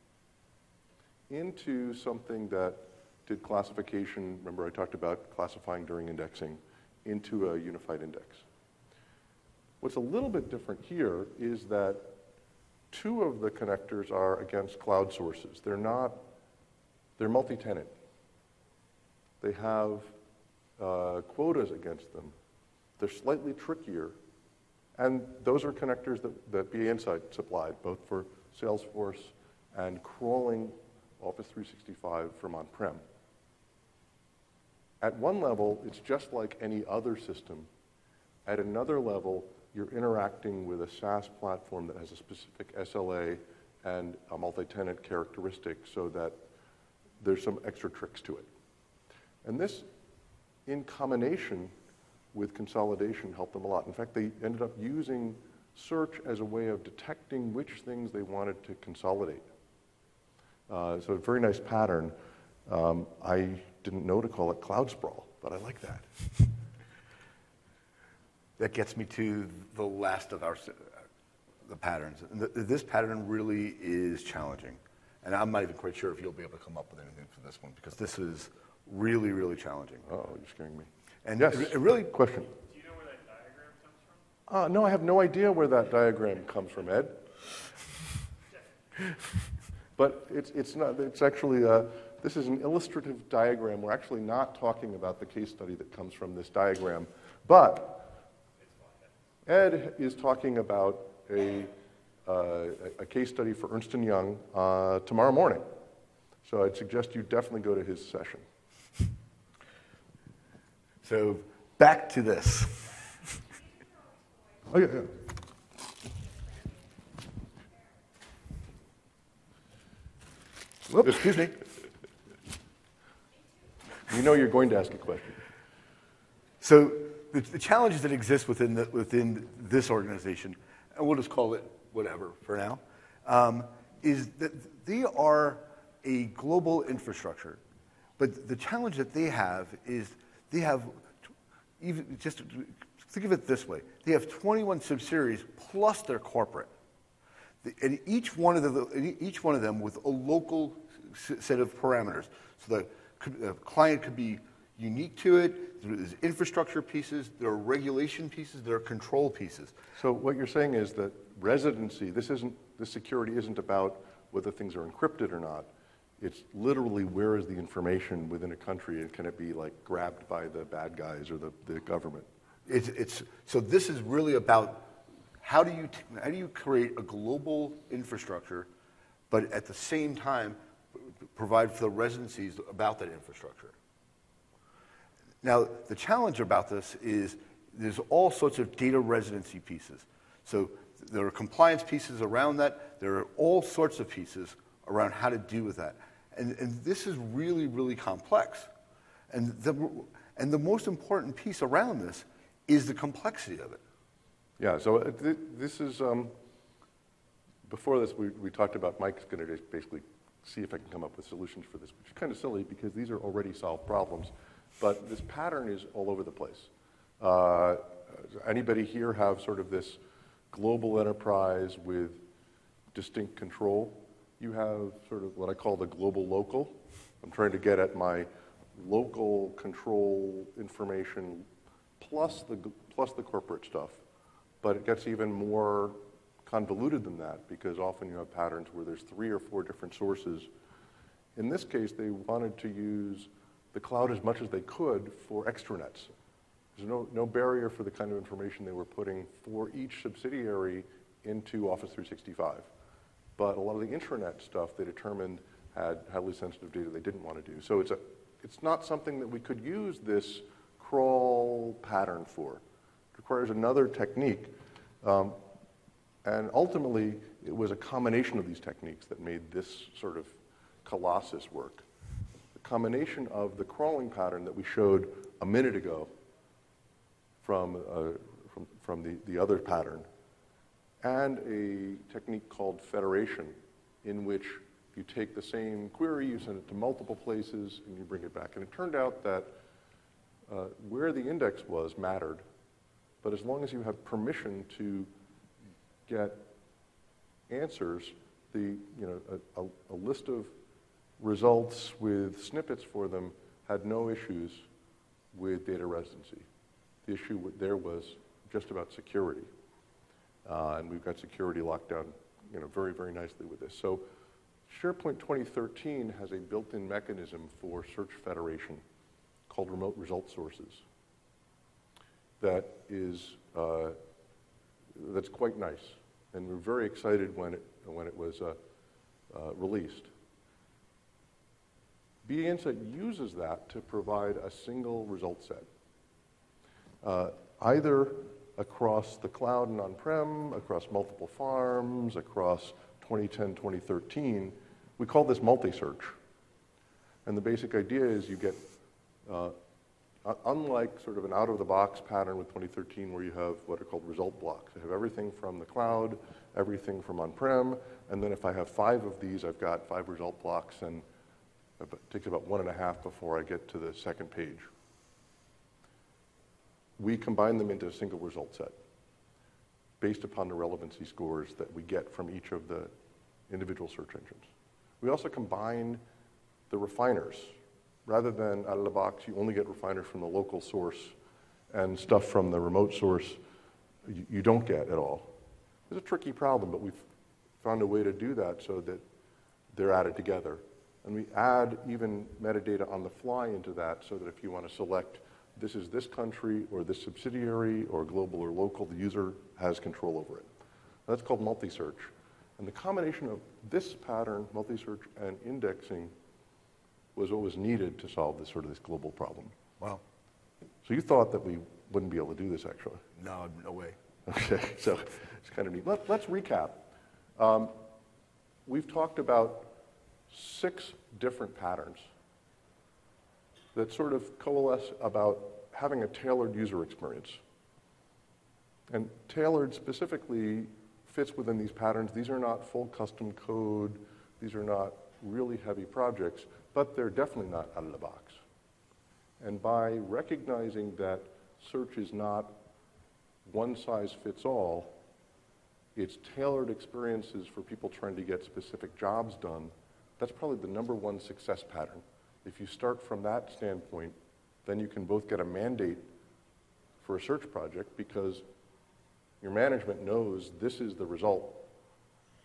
into something that did classification. Remember I talked about classifying during indexing into a unified index. What's a little bit different here is that two of the connectors are against cloud sources. They're not, they're multi-tenant. They have uh, quotas against them. They're slightly trickier. And those are connectors that, that B A Insight supplied, both for Salesforce and crawling Office three sixty-five from on-prem. At one level, it's just like any other system. At another level, you're interacting with a SaaS platform that has a specific S L A and a multi-tenant characteristic so that there's some extra tricks to it. And this, in combination with consolidation, helped them a lot. In fact, they ended up using search as a way of detecting which things they wanted to consolidate. Uh, so a very nice pattern. Um, I didn't know to call it cloud sprawl, but I like that. That gets me to the last of our the patterns. And the, this pattern really is challenging. And I'm not even quite sure if you'll be able to come up with anything for this one, because this is really, really challenging. Oh, you're scaring me. And yes, it, it really, question. Do you know where that diagram comes from? Uh, no, I have no idea where that diagram comes from, Ed. But it's, it's not, it's actually, a, this is an illustrative diagram. We're actually not talking about the case study that comes from this diagram. But Ed is talking about a, uh, a case study for Ernst and Young uh, tomorrow morning. So I'd suggest you definitely go to his session. so back to this. Oh, yeah, yeah. Whoops, excuse me. You know you're going to ask a question. So the, the challenges that exist within, the, within this organization, and we'll just call it whatever for now, um, is that they are a global infrastructure. But the challenge that they have is they have, even just think of it this way, they have twenty-one subsidiaries plus their corporate. And each one of the, each one of them with a local set of parameters. So the, the client could be unique to it. There's infrastructure pieces, there are regulation pieces, there are control pieces. So what you're saying is that residency, this isn't, this security isn't about whether things are encrypted or not. It's literally where is the information within a country, and can it be like grabbed by the bad guys or the, the government? It's, it's, so this is really about how do you, t- how do you create a global infrastructure, but at the same time provide for the residencies about that infrastructure. Now, the challenge about this is there's all sorts of data residency pieces. So there are compliance pieces around that. There are all sorts of pieces around how to deal with that. And, and this is really, really complex. And the, and the most important piece around this is the complexity of it. Yeah, so uh, th- this is, um, before this, we, we talked about Mike's going to basically see if I can come up with solutions for this, which is kind of silly because these are already solved problems. But this pattern is all over the place. Uh, anybody here have sort of this global enterprise with distinct control? You have sort of what I call the global local. I'm trying to get at my local control information plus the, plus the corporate stuff. But it gets even more convoluted than that because often you have patterns where there's three or four different sources. In this case, they wanted to use the cloud as much as they could for extranets. There's no, no barrier for the kind of information they were putting for each subsidiary into Office three sixty-five. But a lot of the intranet stuff they determined had highly sensitive data they didn't want to do. So it's, a, it's not something that we could use this crawl pattern for. It requires another technique. Um, and ultimately, it was a combination of these techniques that made this sort of colossus work. The combination of the crawling pattern that we showed a minute ago from, uh, from, from the, the other pattern, and a technique called federation, in which you take the same query, you send it to multiple places, and you bring it back. And it turned out that uh, where the index was mattered, but as long as you have permission to get answers, the, you know, a, a, a list of results with snippets for them had no issues with data residency. The issue there was just about security. Uh, and we've got security locked down, you know, very, very nicely with this. So SharePoint twenty thirteen has a built-in mechanism for search federation called remote result sources that is, uh, that's quite nice. And we're very excited when it, when it was uh, uh, released. B A Insight uses that to provide a single result set, uh, either across the cloud and on-prem, across multiple farms, across twenty ten, twenty thirteen. We call this multi-search. And the basic idea is you get, uh, unlike sort of an out-of-the-box pattern with twenty thirteen where you have what are called result blocks. I have everything from the cloud, everything from on-prem, and then if I have five of these, I've got five result blocks, and it takes about one and a half before I get to the second page. We combine them into a single result set based upon the relevancy scores that we get from each of the individual search engines. We also combine the refiners. Rather than out of the box, you only get refiners from the local source and stuff from the remote source you, you don't get at all. It's a tricky problem, but we've found a way to do that so that they're added together. And we add even metadata on the fly into that so that if you want to select this is this country or this subsidiary or global or local, the user has control over it. That's called multi-search. And the combination of this pattern, multi-search, and indexing was what was needed to solve this sort of this global problem. Wow. So you thought that we wouldn't be able to do this, actually. No, no way. Okay, so it's kind of neat. Let, let's recap. Um, we've talked about six different patterns that sort of coalesce about having a tailored user experience. And tailored specifically fits within these patterns. These are not full custom code. These are not really heavy projects, but they're definitely not out of the box. And by recognizing that search is not one size fits all, it's tailored experiences for people trying to get specific jobs done, that's probably the number one success pattern. If you start from that standpoint, then you can both get a mandate for a search project because your management knows this is the result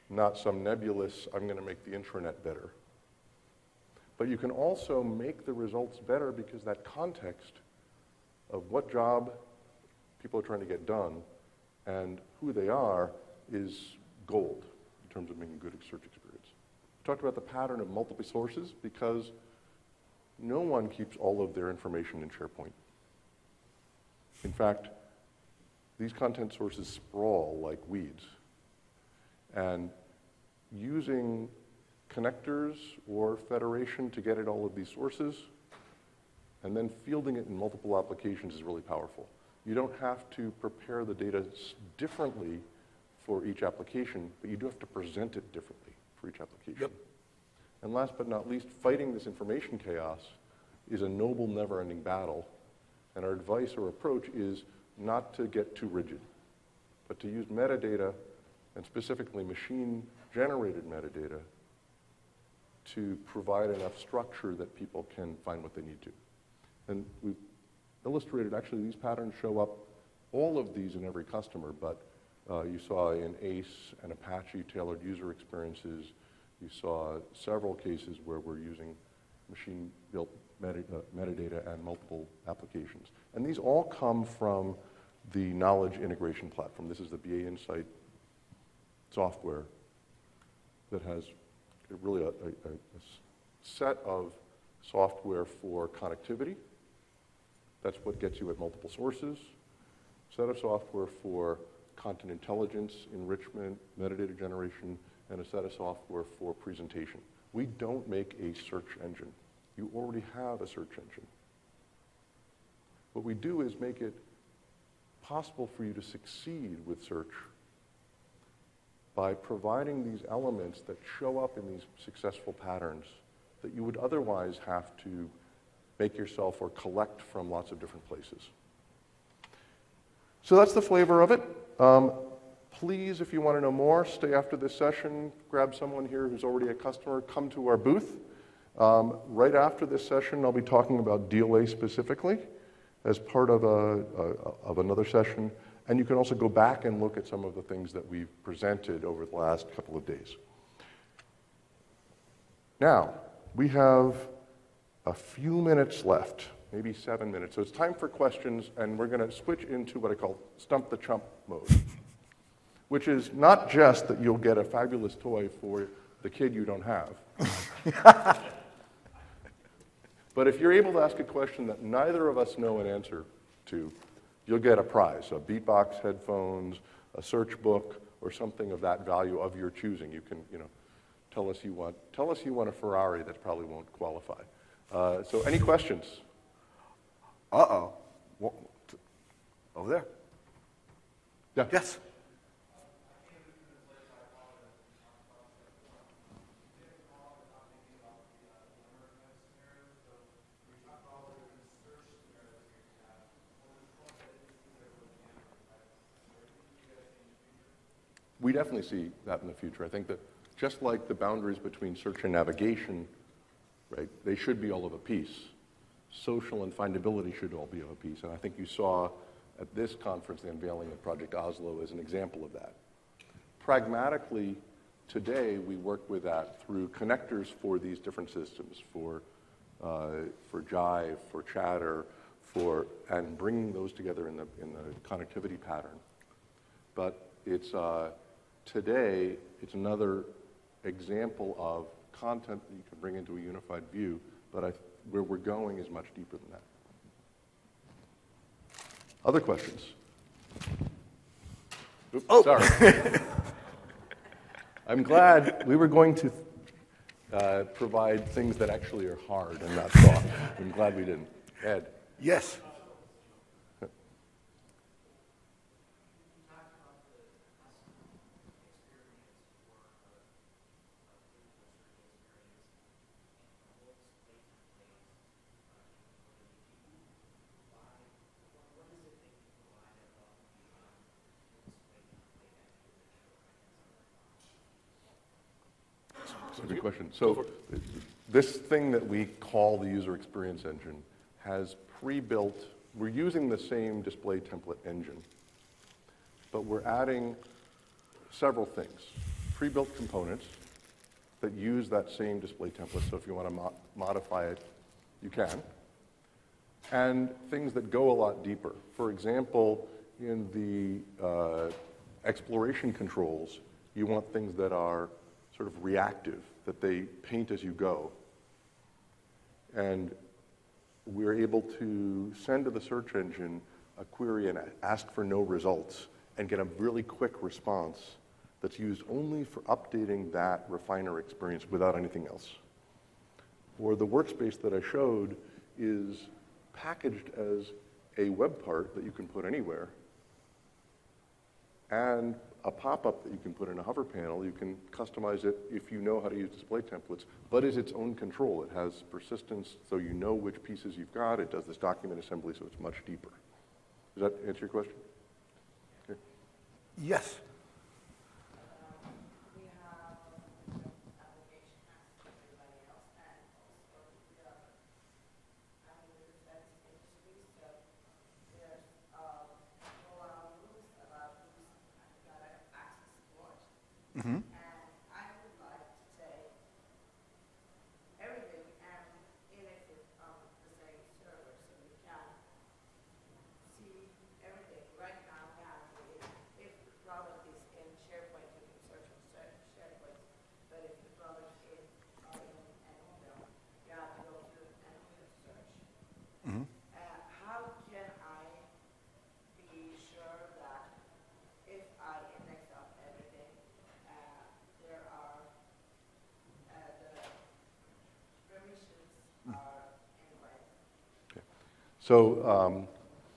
not some nebulous, I'm going to make the intranet better. But you can also make the results better because that context of what job people are trying to get done and who they are is gold in terms of making a good search experience. We talked about the pattern of multiple sources because no one keeps all of their information in SharePoint. In fact, these content sources sprawl like weeds. And using connectors or federation to get at all of these sources and then fielding it in multiple applications is really powerful. You don't have to prepare the data differently for each application, but you do have to present it differently for each application. Yep. And last but not least, fighting this information chaos is a noble, never-ending battle. And our advice or approach is not to get too rigid, but to use metadata, and specifically machine-generated metadata, to provide enough structure that people can find what they need to. And we've illustrated, actually, these patterns show up, all of these in every customer, but uh, you saw in ACE and Apache tailored user experiences. You saw several cases where we're using machine-built meta, uh, metadata and multiple applications. And these all come from the knowledge integration platform. This is the B A Insight software that has really a, a, a set of software for connectivity. That's what gets you at multiple sources. Set of software for content intelligence, enrichment, metadata generation, and a set of software for presentation. We don't make a search engine. You already have a search engine. What we do is make it possible for you to succeed with search by providing these elements that show up in these successful patterns that you would otherwise have to make yourself or collect from lots of different places. So that's the flavor of it. Um, please, if you want to know more, stay after this session, grab someone here who's already a customer, come to our booth. Um, right after this session, I'll be talking about D L A specifically as part of, a, a, of another session. And you can also go back and look at some of the things that we've presented over the last couple of days. Now, we have a few minutes left, maybe seven minutes. So it's time for questions, and we're going to switch into what I call Stump the Chump mode, which is not just that you'll get a fabulous toy for the kid you don't have, but if you're able to ask a question that neither of us know an answer to, you'll get a prize, a Beatbox headphones, a search book, or something of that value of your choosing. You can, you know, tell us you want, tell us you want a Ferrari that probably won't qualify. Uh, so any questions? Uh-oh. What- Over there. Yeah. Yes. We definitely see that in the future. I think that just like the boundaries between search and navigation, right, they should be all of a piece. Social and findability should all be of a piece. And I think you saw at this conference the unveiling of Project Oslo as an example of that. Pragmatically, today we work with that through connectors for these different systems, for, uh, for Jive, for Chatter, for, and bringing those together in the, in the connectivity pattern. But it's, uh, today, it's another example of content that you can bring into a unified view, but I, where we're going is much deeper than that. Other questions? Oops, oh. Sorry. I'm glad we were going to uh, provide things that actually are hard and not soft. I'm glad we didn't. Ed? Yes. That's a good question. So this thing that we call the user experience engine has pre-built, we're using the same display template engine, but we're adding several things. pre-built components that use that same display template. So if you want to mo modify it, you can. And things that go a lot deeper. For example, in the uh, exploration controls, you want things that are sort of reactive, that they paint as you go. And we're able to send to the search engine a query and ask for no results and get a really quick response that's used only for updating that refiner experience without anything else. Or the workspace that I showed is packaged as a web part that you can put anywhere and a pop-up that you can put in a hover panel. You can customize it if you know how to use display templates, but it's its own control. It has persistence, so you know which pieces you've got. It does this document assembly, so it's much deeper. Does that answer your question? Okay. Yes. We have application as everybody else, and also the other. I mean, the defense industry, so there's um, a lot of rules about who's got access to what. Mm-hmm. And I would like to take everything and index it on the same server so we can see everything. Right now, we have the, if the product is in SharePoint, you can search on Share- SharePoint. But if the product is uh, in an email, you have to go to an email search. Mm-hmm. Uh, how can I be sure that if I index up everything, uh, there are, uh, the permissions are in place? So um,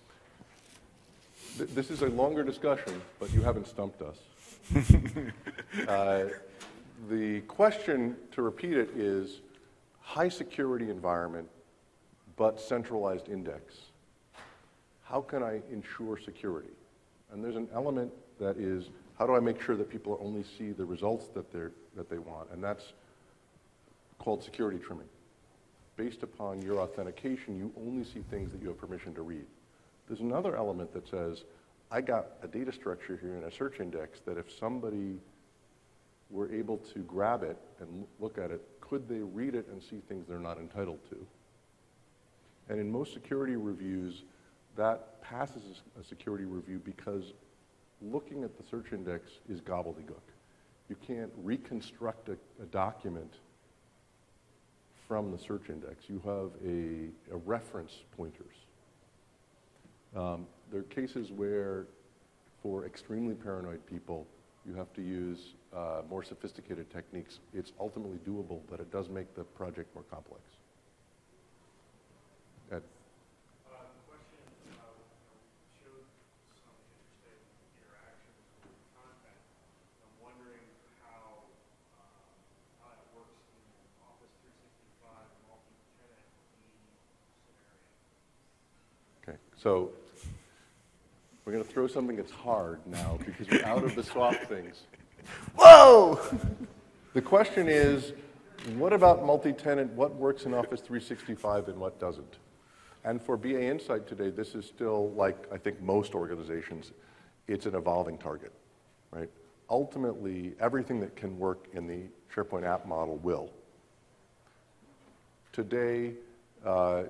th this is a longer discussion, but you haven't stumped us. uh, the question, to repeat it, is high security environment, but centralized index. How can I ensure security? And there's an element that is, how do I make sure that people only see the results that, they're, that they want? And that's called security trimming. Based upon your authentication, you only see things that you have permission to read. There's another element that says, I got a data structure here in a search index that if somebody were able to grab it and look at it, could they read it and see things they're not entitled to? And in most security reviews, that passes a security review because looking at the search index is gobbledygook. You can't reconstruct a, a document from the search index. You have a, a reference pointers. Um, there are cases where, for extremely paranoid people, you have to use uh, more sophisticated techniques. It's ultimately doable, but it does make the project more complex. Ed? Uh, the question, uh, you know, showed some interesting interactions with content. I'm wondering how, uh, how that works in an Office three sixty-five multi-tenant scenario. Okay, so we're going to throw something that's hard now because we're out of the soft things. Whoa! The question is, what about multi-tenant? What works in Office three sixty-five and what doesn't? And for B A Insight today, this is still, like I think most organizations, it's an evolving target, right? Ultimately, everything that can work in the SharePoint app model will. Today, uh,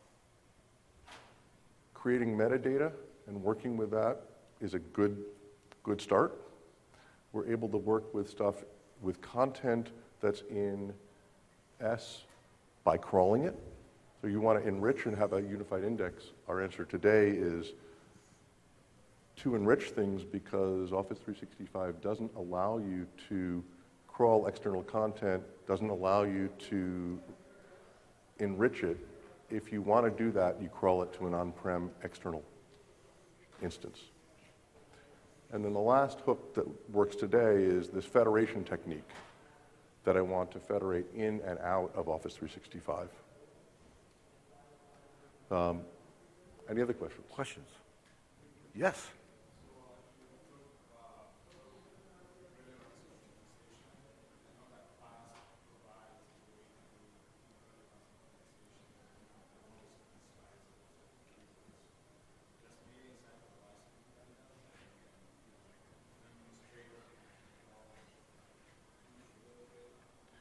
creating metadata and working with that is a good, good start. We're able to work with stuff, with content that's in S by crawling it. So you want to enrich and have a unified index. Our answer today is to enrich things because Office three sixty-five doesn't allow you to crawl external content, doesn't allow you to enrich it. If you want to do that, you crawl it to an on-prem external instance. And then the last hook that works today is this federation technique that I want to federate in and out of Office three sixty-five. Um, any other questions? Questions? Yes.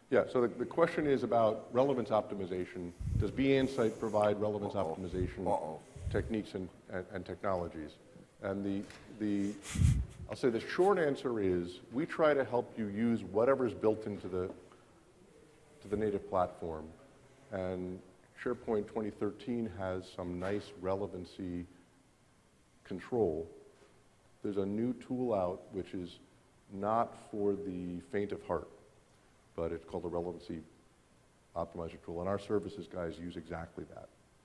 Yeah, so the, the question is about relevance optimization. Does B-Insight provide relevance Uh-oh. optimization Uh-oh. techniques and, and, and technologies? And the, the, I'll say the short answer is we try to help you use whatever's built into the, to the native platform. And SharePoint twenty thirteen has some nice relevancy control. There's a new tool out which is not for the faint of heart, but it's called a relevancy optimizer tool, and our services guys use exactly that.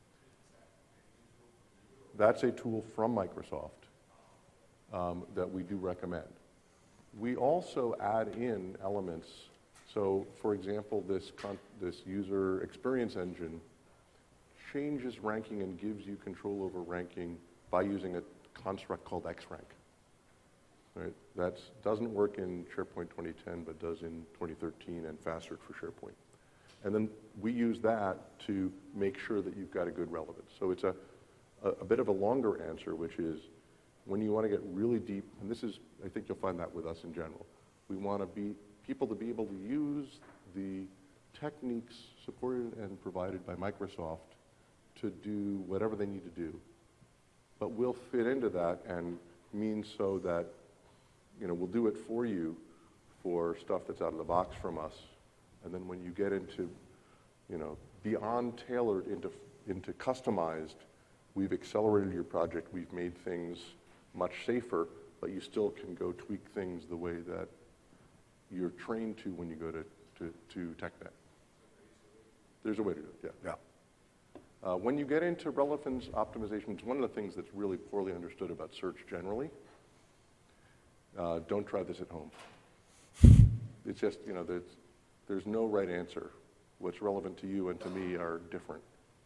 That's a tool from Microsoft um, that we do recommend. We also add in elements. So, for example, this, con this user experience engine changes ranking and gives you control over ranking by using a construct called X rank. Right? That doesn't work in SharePoint twenty ten, but does in twenty thirteen and faster for SharePoint. And then we use that to make sure that you've got a good relevance. So it's a, a, a bit of a longer answer, which is when you want to get really deep, and this is, I think you'll find that with us in general, we want to be people to be able to use the techniques supported and provided by Microsoft to do whatever they need to do. But we'll fit into that and mean so that, you know, we'll do it for you for stuff that's out of the box from us. And then when you get into, you know, beyond tailored into, into customized, we've accelerated your project, we've made things much safer, but you still can go tweak things the way that you're trained to when you go to, to, to TechNet. There's a way to do it, yeah. Yeah. Uh, when you get into relevance optimization, it's one of the things that's really poorly understood about search generally. Uh, don't try this at home. It's just, you know, there's, there's no right answer. What's relevant to you and to me are different.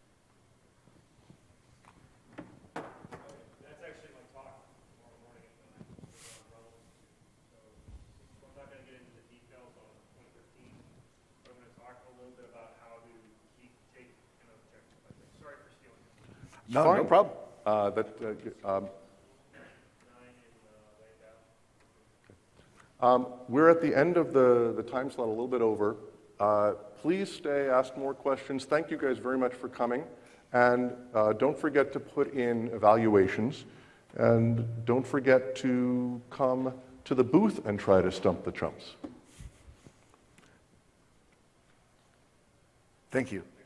That's actually my talk tomorrow morning at nine on relevance. So I'm not going to get into the details on twenty fifteen, but I'm going to talk a little bit about how to keep take an objective. I think. Sorry for stealing it. No, no Fine. problem. Uh, that, uh, um, Nine in uh, laying down. Um, we're at the end of the, the time slot, a little bit over. Uh, please stay, ask more questions. Thank you guys very much for coming. And uh, don't forget to put in evaluations. And don't forget to come to the booth and try to stump the chumps. Thank you.